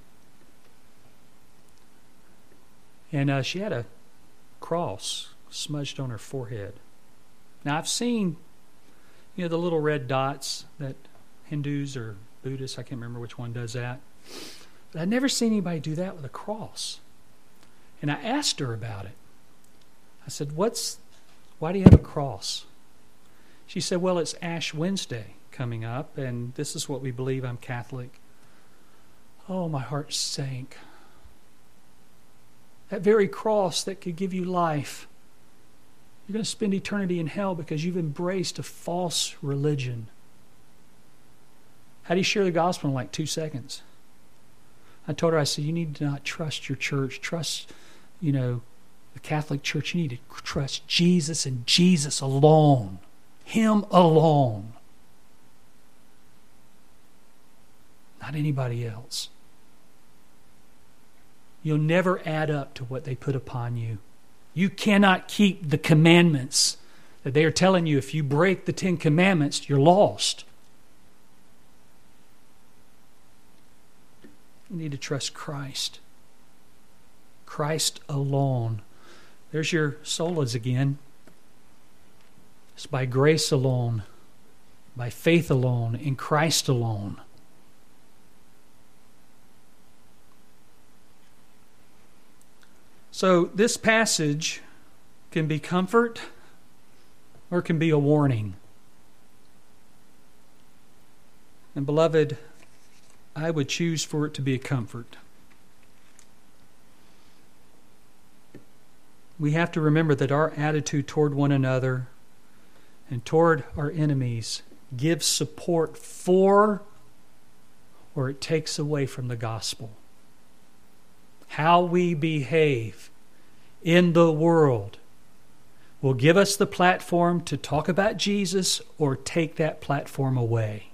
And uh, she had a cross smudged on her forehead. Now, I've seen, you know, the little red dots that Hindus or Buddhists, I can't remember which one does that. But I'd never seen anybody do that with a cross. And I asked her about it. I said, "What's, why do you have a cross?" She said, "Well, it's Ash Wednesday coming up, and this is what we believe. I'm Catholic." Oh, my heart sank. That very cross that could give you life, you're going to spend eternity in hell because you've embraced a false religion. How do you share the gospel in like two seconds? I told her, I said, you need to not trust your church. Trust, you know, the Catholic Church. You need to trust Jesus and Jesus alone. Him alone. Not anybody else. You'll never add up to what they put upon you. You cannot keep the commandments that they are telling you. If you break the Ten Commandments, you're lost. You need to trust Christ. Christ alone. There's your solas again. It's by grace alone, by faith alone, in Christ alone. So this passage can be comfort or it can be a warning. And beloved, I would choose for it to be a comfort. We have to remember that our attitude toward one another and toward our enemies gives support for or it takes away from the gospel. How we behave in the world will give us the platform to talk about Jesus or take that platform away.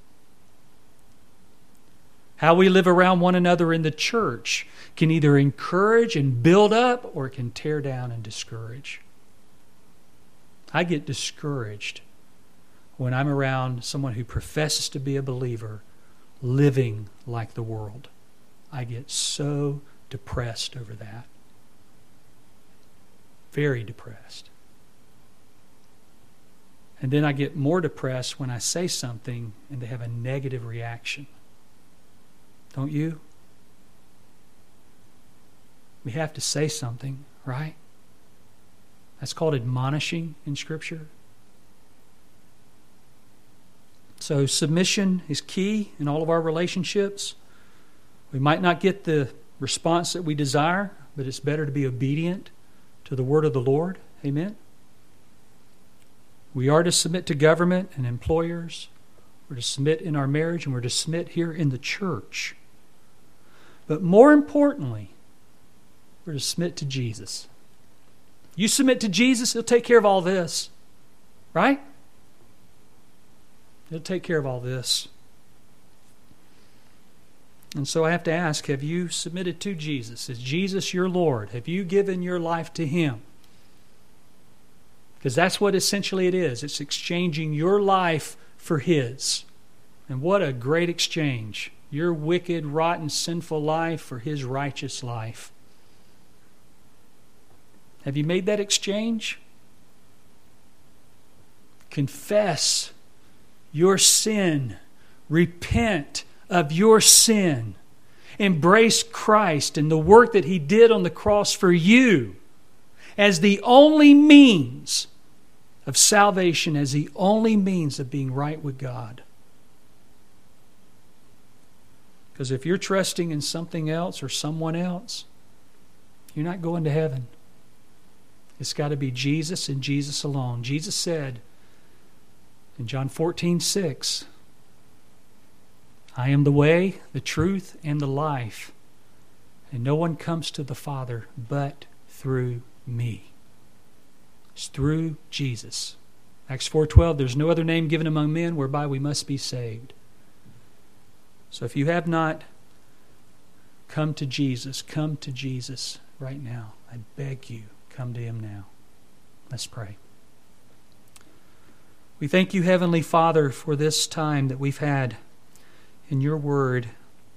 How we live around one another in the church can either encourage and build up or it can tear down and discourage. I get discouraged when I'm around someone who professes to be a believer living like the world. I get so depressed over that. Very depressed. And then I get more depressed when I say something and they have a negative reaction. Don't you? We have to say something, right? That's called admonishing in Scripture. So submission is key in all of our relationships. We might not get the response that we desire, but it's better to be obedient to the word of the Lord. Amen? We are to submit to government and employers. We're to submit in our marriage, and we're to submit here in the church. But more importantly, we're to submit to Jesus. You submit to Jesus, He'll take care of all this. Right? He'll take care of all this. And so I have to ask, have you submitted to Jesus? Is Jesus your Lord? Have you given your life to Him? Because that's what essentially it is. It's exchanging your life for His. And what a great exchange. Your wicked, rotten, sinful life for His righteous life. Have you made that exchange? Confess your sin. Repent of your sin. Embrace Christ and the work that He did on the cross for you as the only means of salvation, as the only means of being right with God. Because if you're trusting in something else or someone else, you're not going to heaven. It's got to be Jesus and Jesus alone. Jesus said in John fourteen six, I am the way, the truth, and the life, and no one comes to the Father but through me. It's through Jesus. Acts four twelve, there's no other name given among men whereby we must be saved. So if you have not come to Jesus, come to Jesus right now. I beg you, come to Him now. Let's pray. We thank you, Heavenly Father, for this time that we've had in your Word.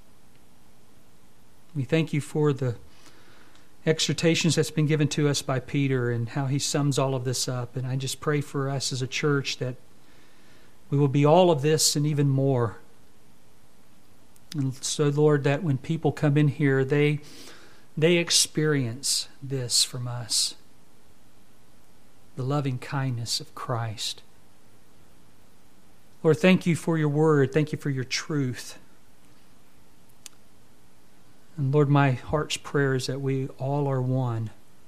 We thank you for the exhortations that's been given to us by Peter and how he sums all of this up. And I just pray for us as a church that we will be all of this and even more. And so, Lord, that when people come in here, they they experience this from us. The loving kindness of Christ. Lord, thank you for your word. Thank you for your truth. And Lord, my heart's prayer is that we all are one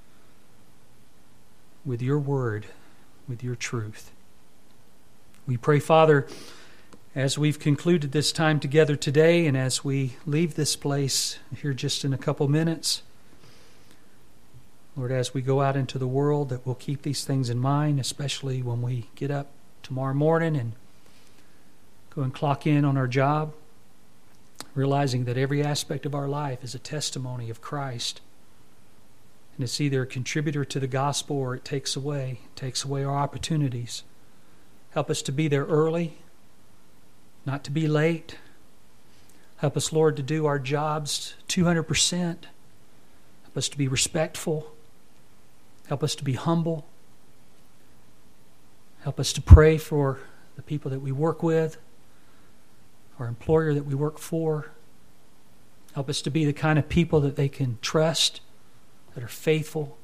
with your word, with your truth. We pray, Father, as we've concluded this time together today and as we leave this place here just in a couple minutes, Lord, as we go out into the world, that we'll keep these things in mind, especially when we get up tomorrow morning and go and clock in on our job, realizing that every aspect of our life is a testimony of Christ. And it's either a contributor to the gospel or it takes away, it takes away our opportunities. Help us to be there early, not to be late. Help us, Lord, to do our jobs two hundred percent. Help us to be respectful. Help us to be humble. Help us to pray for the people that we work with, our employer that we work for. Help us to be the kind of people that they can trust, that are faithful.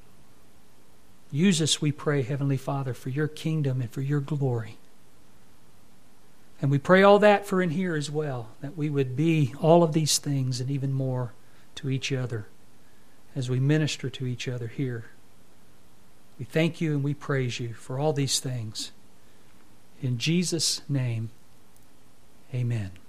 Use us, we pray, Heavenly Father, for your kingdom and for your glory. And we pray all that for in here as well, that we would be all of these things and even more to each other as we minister to each other here. We thank you and we praise you for all these things. In Jesus' name, amen.